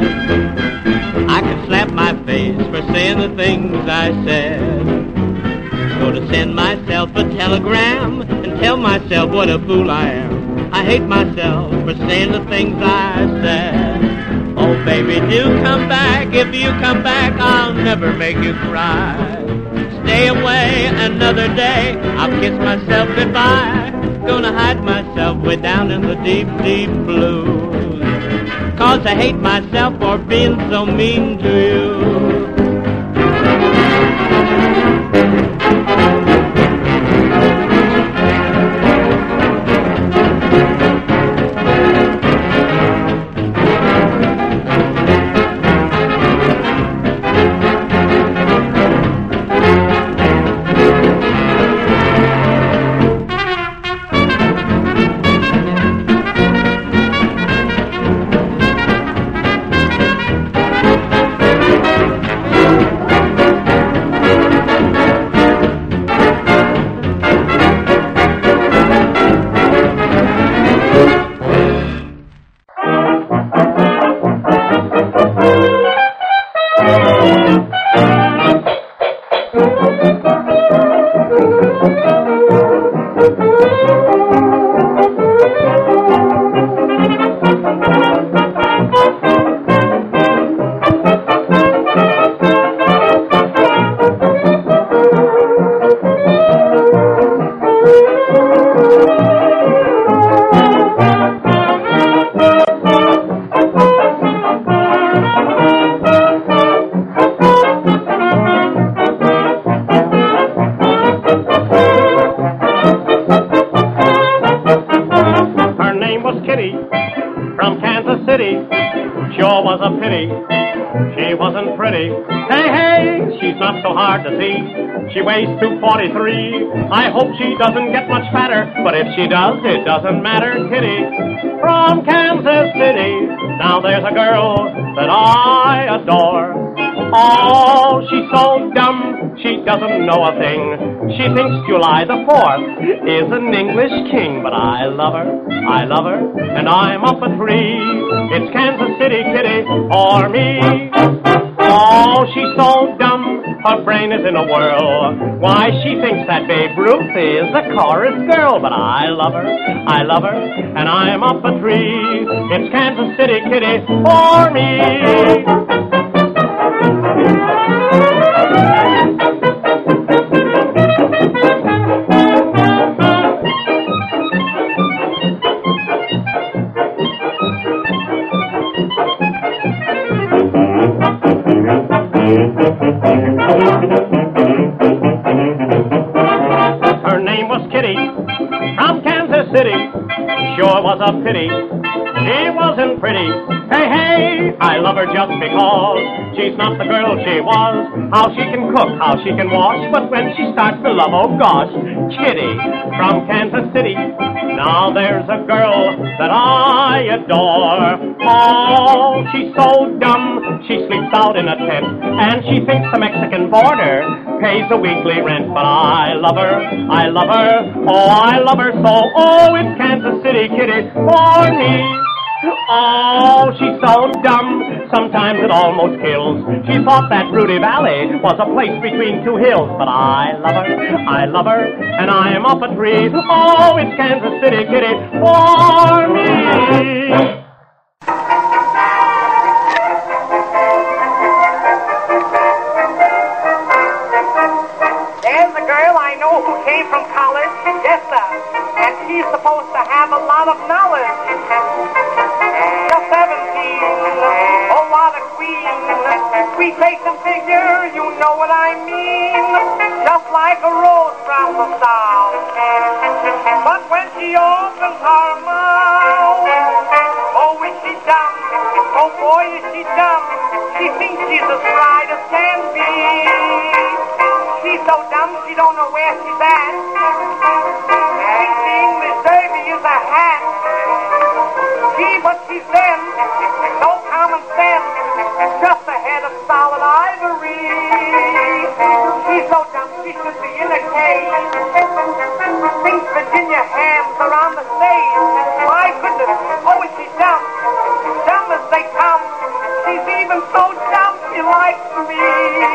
N: I could slap my face for saying the things I said. Go to send myself a telegram and tell myself what a fool I am. I hate myself for saying the things I said. Oh, baby, do come back. If you come back, I'll never make you cry. Stay away another day. I'll kiss myself goodbye. Gonna hide myself way down in the deep, deep blues. 'Cause I hate myself for being so mean to you.
C: Kitty. Hey, hey, she's not so hard to see. She weighs 243. I hope she doesn't get much fatter, but if she does, it doesn't matter. Kitty from Kansas City. Now there's a girl that I adore. Oh, she's so dumb, she doesn't know a thing. She thinks July the 4th is an English king, but I love her, and I'm up a tree. It's Kansas City Kitty or me. Oh, she's so dumb, her brain is in a whirl. Why, she thinks that Babe Ruth is a chorus girl, but I love her, and I'm up a tree. It's Kansas City Kitty or me. Her name was Kitty from Kansas City. Sure was a pity she wasn't pretty. Hey, hey, I love her just because she's not the girl she was. How she can cook, how she can wash, but when she starts to love, oh gosh, Kitty from Kansas City. Now there's a girl that I adore. Oh, she's so dumb, she sleeps out in a tent, and she thinks the Mexican border pays a weekly rent. But I love her, oh, I love her so. Oh, it's Kansas City Kitty for me. Oh, she's so dumb, sometimes it almost kills. She thought that Rudy Valley was a place between two hills. But I love her, and I'm up a tree. Oh, it's Kansas City Kitty for me.
T: There's a girl I know who came from college, yes sir, and she's supposed to have a lot of knowledge. Just 17, oh what a queen, sweet face and figure, you know what I mean, just like a rose from the south. But when she opens her mouth, oh is she dumb, oh boy is she dumb, she thinks she's as bright as can be. She's so dumb, she don't know where she's at. Thinks the English derby is a hat. Gee, but she's then, no common sense, just a head of solid ivory. She's so dumb, she should be in a cage. Thinks Virginia hams are on the stage. My goodness, oh, is she dumb? Dumb as they come. She's even so dumb, she likes me.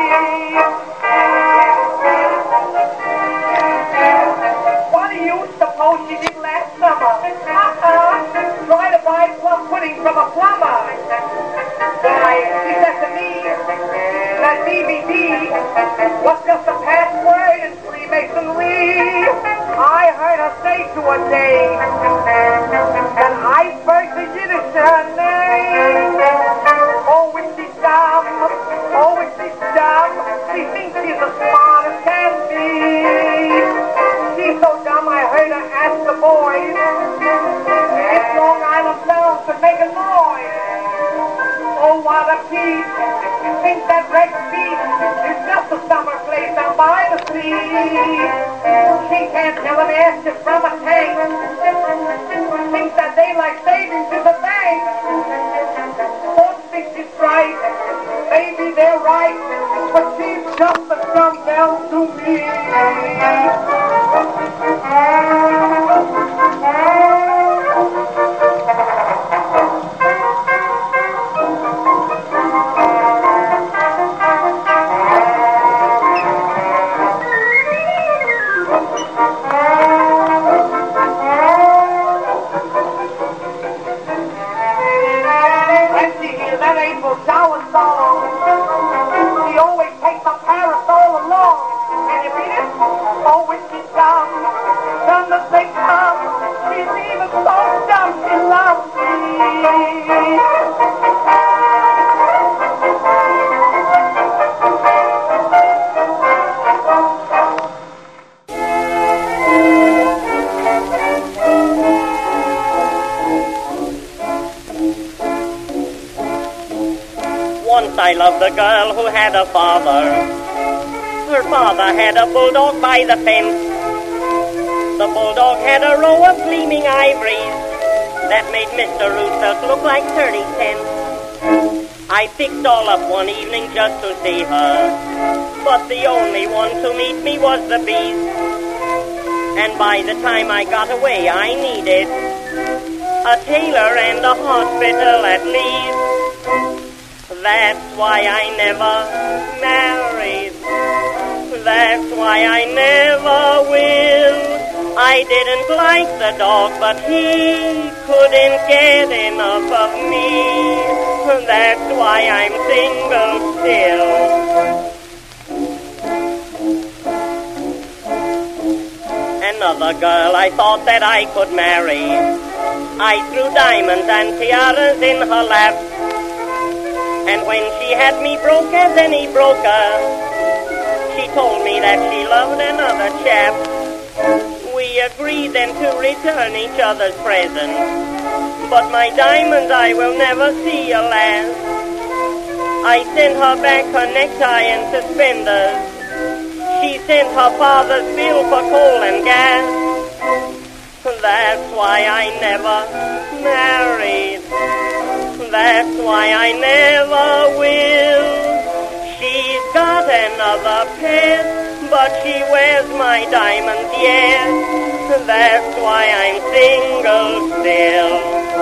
T: Suppose she did last summer. Try to buy plum pudding from a plumber. Why, she said to me that DVD was just a password in Freemasonry. I heard her say to a dame that iceberg's a Yiddish name. Oh, is she dumb? Oh, is she dumb? She thinks she's as smart as can be. She's so dumb, I heard her ask the boys if Long Island Sound could make a noise. Oh, what a piece. Think that Rex Beach is just a summer place down by the sea. She can't tell an airship from a tank. Thinks that daylight savings is a bank. Folks think she's right. Maybe they're right. But she's just a dumbbell to me. She always takes a parasol along. Can you beat it? Oh, is she dumb? Dumb
C: I loved a girl who had a father. Her father had a bulldog by the fence. The bulldog had a row of gleaming ivories that made Mr. Roosevelt look like 30 cents. I fixed all up one evening just to see her, but the only one to meet me was the beast. And by the time I got away, I needed a tailor and a hospital at least. That's why I never married. That's why I never will. I didn't like the dog, but he couldn't get enough of me. That's why I'm single still. Another girl I thought that I could marry. I threw diamonds and tiaras in her lap. And when she had me broke as any broker, she told me that she loved another chap. We agreed then to return each other's presents, but my diamonds I will never see, alas. I sent her back her necktie and suspenders. She sent her father's bill for coal and gas. That's why I never married. That's why I never will. She's got another pet, but she wears my diamonds yet. That's why I'm single still.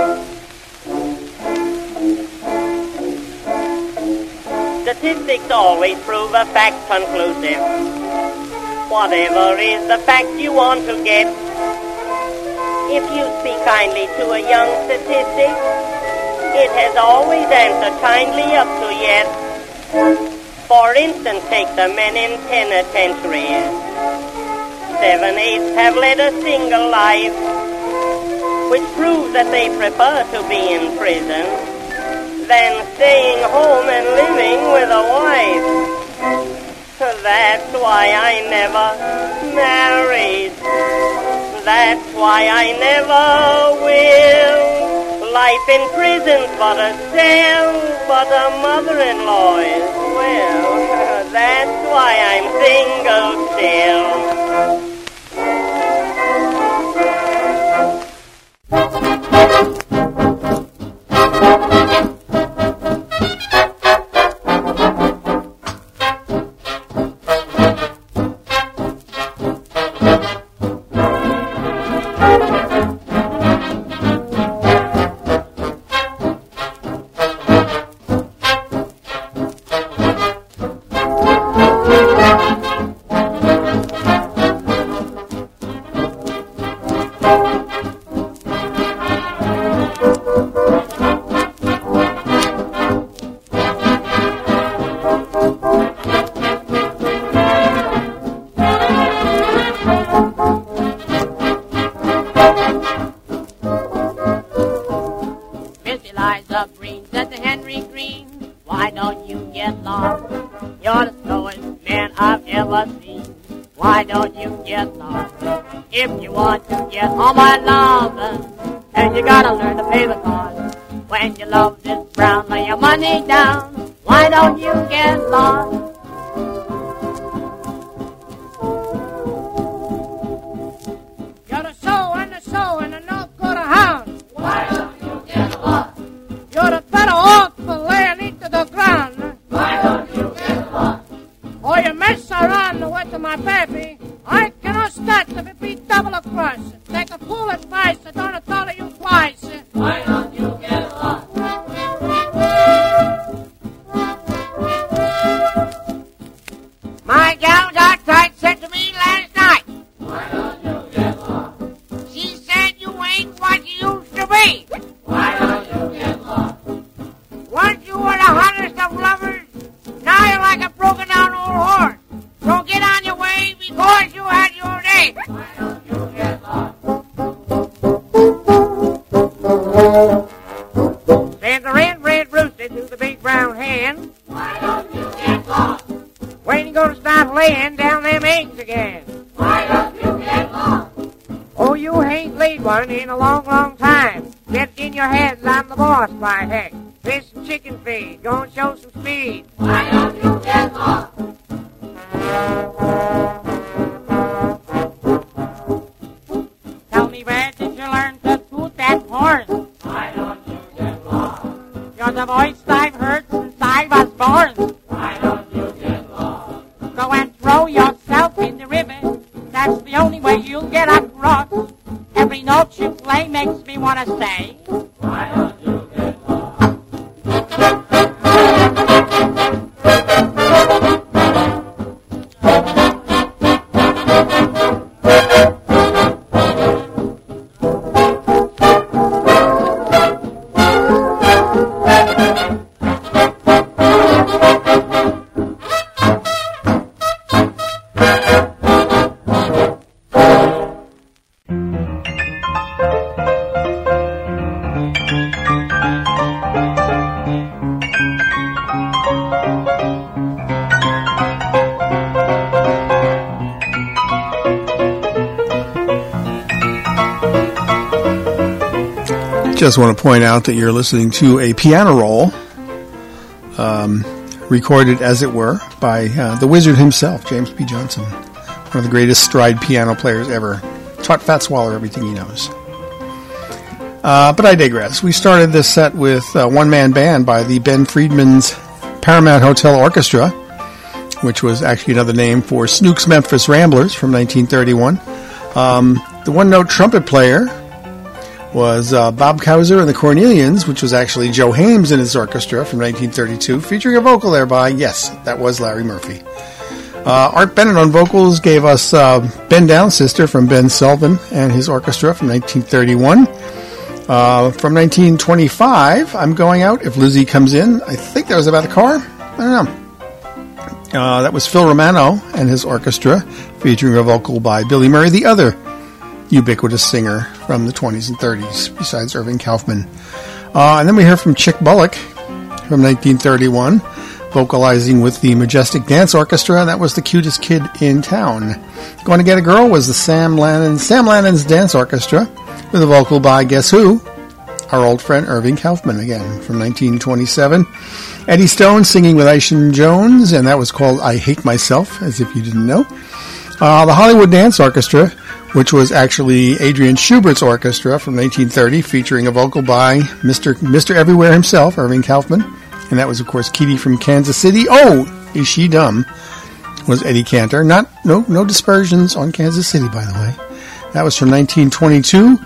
C: Statistics always prove a fact conclusive. Whatever is the fact you want to get. If you speak kindly to a young statistic, it has always answered kindly up to yet. For instance, take the men in penitentiaries. 7/8 have led a single life, which proves that they prefer to be in prison than staying home and living with a wife. That's why I never married. That's why I never will. Life in prison's but a cell, but a mother-in-law is well. That's why I'm single still.
U: Fish and chicken feed. Gonna show some speed.
O: Why don't you get lost?
U: Tell me, where did you learn to toot that horse?
O: Why don't you get lost?
U: You're the voice I've heard since I was born.
O: Why don't you get lost?
U: Go and throw yourself in the river. That's the only way you'll get across. Every note you play makes me want to say,
O: why don't you get lost?
Q: Just want to point out that you're listening to a piano roll, recorded, as it were, by the wizard himself, James P. Johnson, one of the greatest stride piano players ever. Taught Fats Waller everything he knows. But I digress. We started this set with one-man band by the Ben Friedman's Paramount Hotel Orchestra, which was actually another name for Snooks Memphis Ramblers from 1931. The one-note trumpet player was Bob Cowser and the Cornelians, which was actually Joe Hames and his orchestra from 1932, featuring a vocal there by, yes, that was Larry Murphy. Art Bennett on vocals gave us Ben Down Sister from Ben Sullivan and his orchestra from 1931. From 1925, I'm Going Out If Lizzie Comes In. I think that was about a car. I don't know. That was Phil Romano and his orchestra, featuring a vocal by Billy Murray, the other ubiquitous singer from the 20s and 30s, besides Irving Kaufman. And then we hear from Chick Bullock from 1931, vocalizing with the Majestic Dance Orchestra, and that was The Cutest Kid in Town. Going to Get a Girl was the Sam Lannon's Dance Orchestra, with a vocal by, guess who? Our old friend Irving Kaufman, again, from 1927. Eddie Stone singing with Isham Jones, and that was called I Hate Myself, as if you didn't know. The Hollywood Dance Orchestra, which was actually Adrian Schubert's orchestra from 1930, featuring a vocal by Mr. Everywhere himself, Irving Kaufman. And that was, of course, Kitty from Kansas City. Oh, is she dumb? Was Eddie Cantor. No dispersions on Kansas City, by the way. That was from 1922.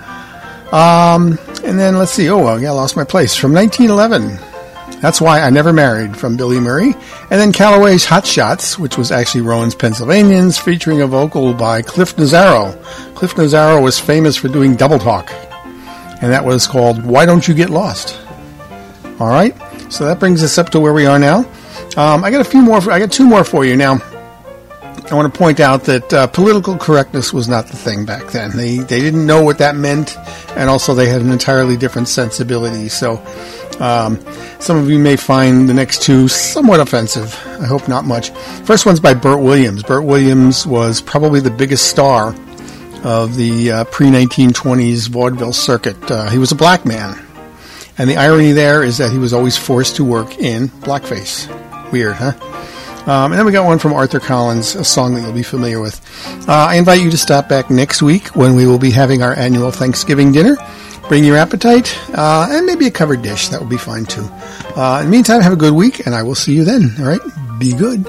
Q: And then, let's see. Oh, I lost my place. From 1911. That's Why I Never Married from Billy Murray. And then Callaway's Hot Shots, which was actually Rowan's Pennsylvanians, featuring a vocal by Cliff Nazzaro. Cliff Nazzaro was famous for doing double talk. And that was called Why Don't You Get Lost? All right. So that brings us up to where we are now. I got two more for you. Now, I want to point out that political correctness was not the thing back then. They didn't know what that meant, and also they had an entirely different sensibility. So some of you may find the next two somewhat offensive. I hope not much. First one's by Burt Williams. Burt Williams was probably the biggest star of the pre-1920s vaudeville circuit. He was a black man. And the irony there is that he was always forced to work in blackface. Weird, huh? And then we got one from Arthur Collins, a song that you'll be familiar with. I invite you to stop back next week when we will be having our annual Thanksgiving dinner. Bring your appetite, and maybe a covered dish. That will be fine, too. In the meantime, have a good week, and I will see you then. All right? Be good.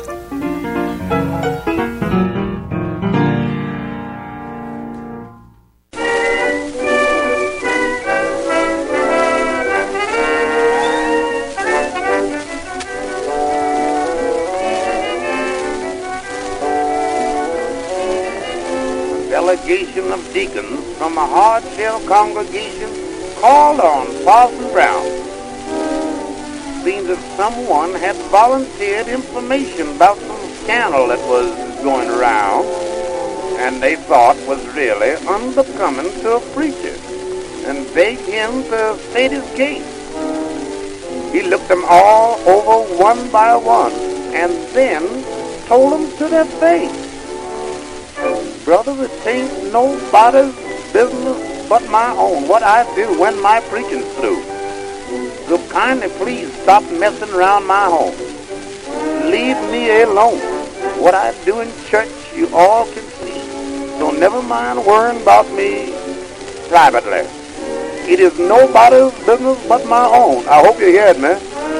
V: Delegation of deacons from a hard-shell congregation called on Parson Brown. Seems that someone had volunteered information about some scandal that was going around, and they thought was really unbecoming to a preacher, and begged him to state his case. He looked them all over one by one, and then told them to their face, "Brother, it ain't nobody's business but my own, what I do when my preaching's through. So kindly please stop messing around my home. Leave me alone. What I do in church you all can see. So never mind worrying about me privately. It is nobody's business but my own. I hope you heard me.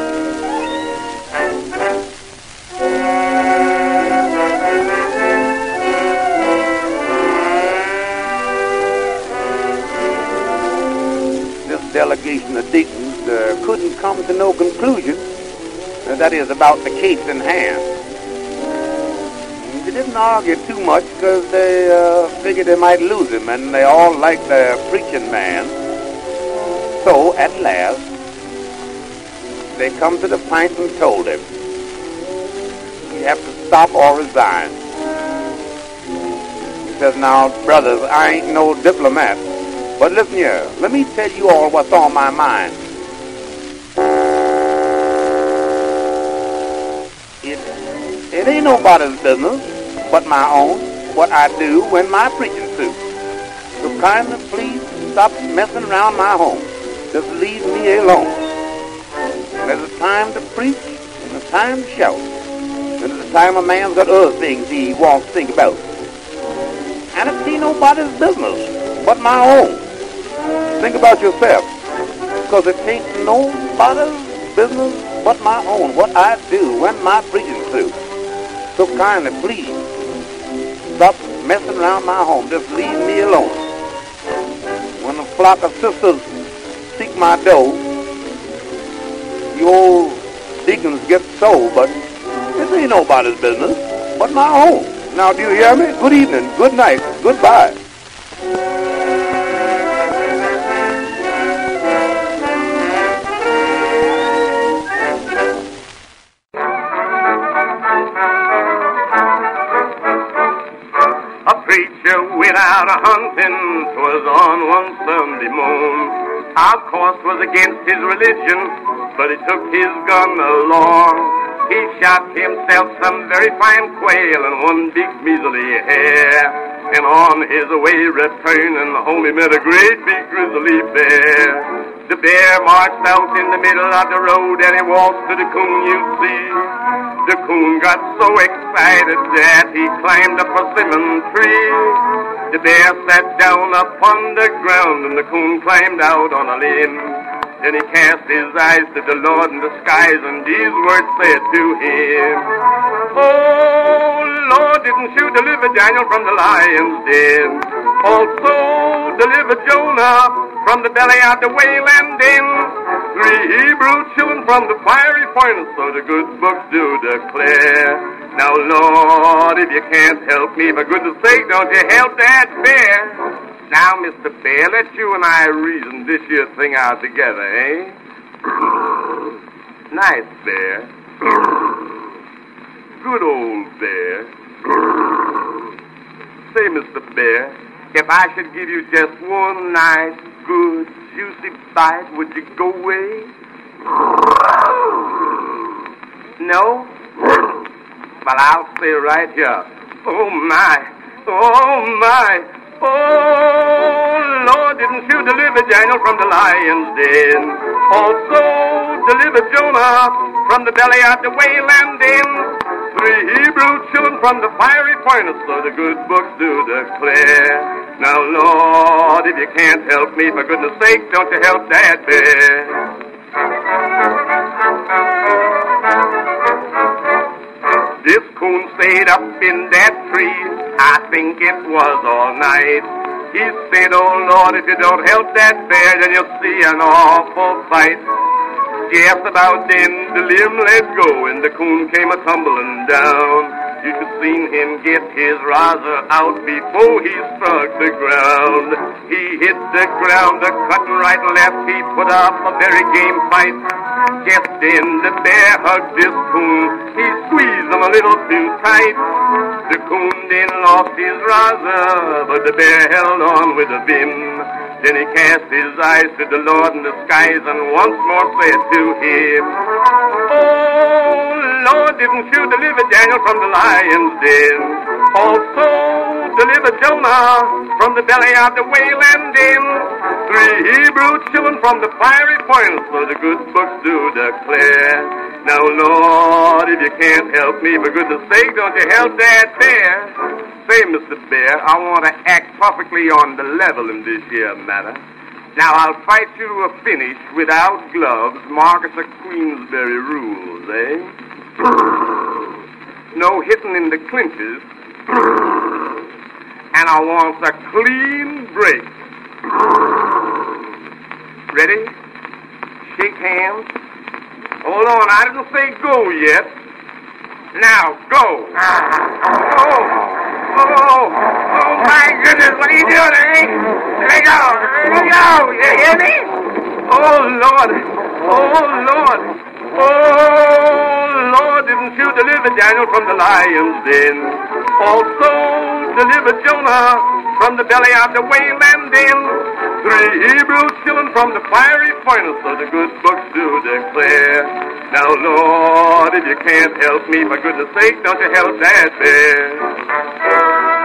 V: This delegation of deacons couldn't come to no conclusion, that is, about the case in hand. They didn't argue too much because they figured they might lose him, and they all liked their preaching man. So, at last, they come to the point and told him, you have to stop or resign. He says, now, brothers, I ain't no diplomat, but listen here, let me tell you all what's on my mind. It ain't nobody's business but my own, what I do when my preaching suits. So kindly please stop messing around my home. Just leave me alone. There's a time to preach and a time to shout. And there's a time a man's got other things he wants to think about. And it ain't nobody's business but my own. Think about yourself. Because it ain't nobody's business but my own, what I do when my preaching suits. So kindly, please, stop messing around my home. Just leave me alone. When a flock of sisters seek my door, you old deacons get so, but it ain't nobody's business but my own. Now, do you hear me? Good evening, good night, goodbye.
B: Went out a-hunting, 'twas on one Sunday morn. Our course was against his religion, but he took his gun along. He shot himself some very fine quail and one big measly hare. And on his way returning home he met a great big grizzly bear. The bear marched out in the middle of the road and he walked to the coon, you see. The coon got so excited that he climbed a persimmon tree. The bear sat down upon the ground and the coon climbed out on a limb. Then he cast his eyes to the Lord in the skies and these words said to him, oh Lord, didn't you deliver Daniel from the lion's den? Also deliver Jonah from the belly of the whale den. 3 Hebrew children from the fiery furnace, so the good books do declare. Now, Lord, if you can't help me, for goodness sake, don't you help that bear. Now, Mr. Bear, let you and I reason this here thing out together, eh? Nice bear. Good old bear. Say, Mr. Bear, if I should give you just one nice, good, juicy bite, would you go away? No? Well, I'll stay right here. Oh, my. Oh, my. Oh, Lord, didn't you deliver Daniel from the lion's den? Also deliver Jonah from the belly of the whale den. 3 Hebrew children from the fiery furnace, so the good books do declare. Now, Lord, if you can't help me, for goodness sake, don't you help that bear. This coon stayed up in that tree, I think it was all night. He said, oh Lord, if you don't help that bear, then you'll see an awful fight. Just about then, the limb let go, and the coon came a-tumbling down. You could seen him get his riser out before he struck the ground. He hit the ground, a-cutting right and left, he put up a very game fight. Just then, the bear hugged this coon, he squeezed him a little too tight. The coon then lost his riser, but the bear held on with a vim. Then he cast his eyes to the Lord in the skies and once more said to him, oh, Lord, didn't you deliver Daniel from the lion's den? Also deliver Jonah from the belly of the whale den. 3 Hebrew children from the fiery furnace, so the good books do declare. Now, Lord, if you can't help me, for goodness sake, don't you help that bear? Say, Mr. Bear, I want to act perfectly on the level in this here matter. Now, I'll fight you to a finish without gloves, Marcus of Queensberry rules, eh? No hitting in the clinches. And I want a clean break. Ready? Shake hands. Hold on, I didn't say go yet. Now, go. Oh, my goodness, what are you doing, eh? Let go. You hear me? Oh, Lord. Oh, Lord, didn't you deliver Daniel from the lion's den? Also deliver Jonah from the belly of the whale den. 3 Hebrew children from the fiery furnace, so the good books do declare. Now, Lord, if you can't help me, for goodness sake, don't you help that bear?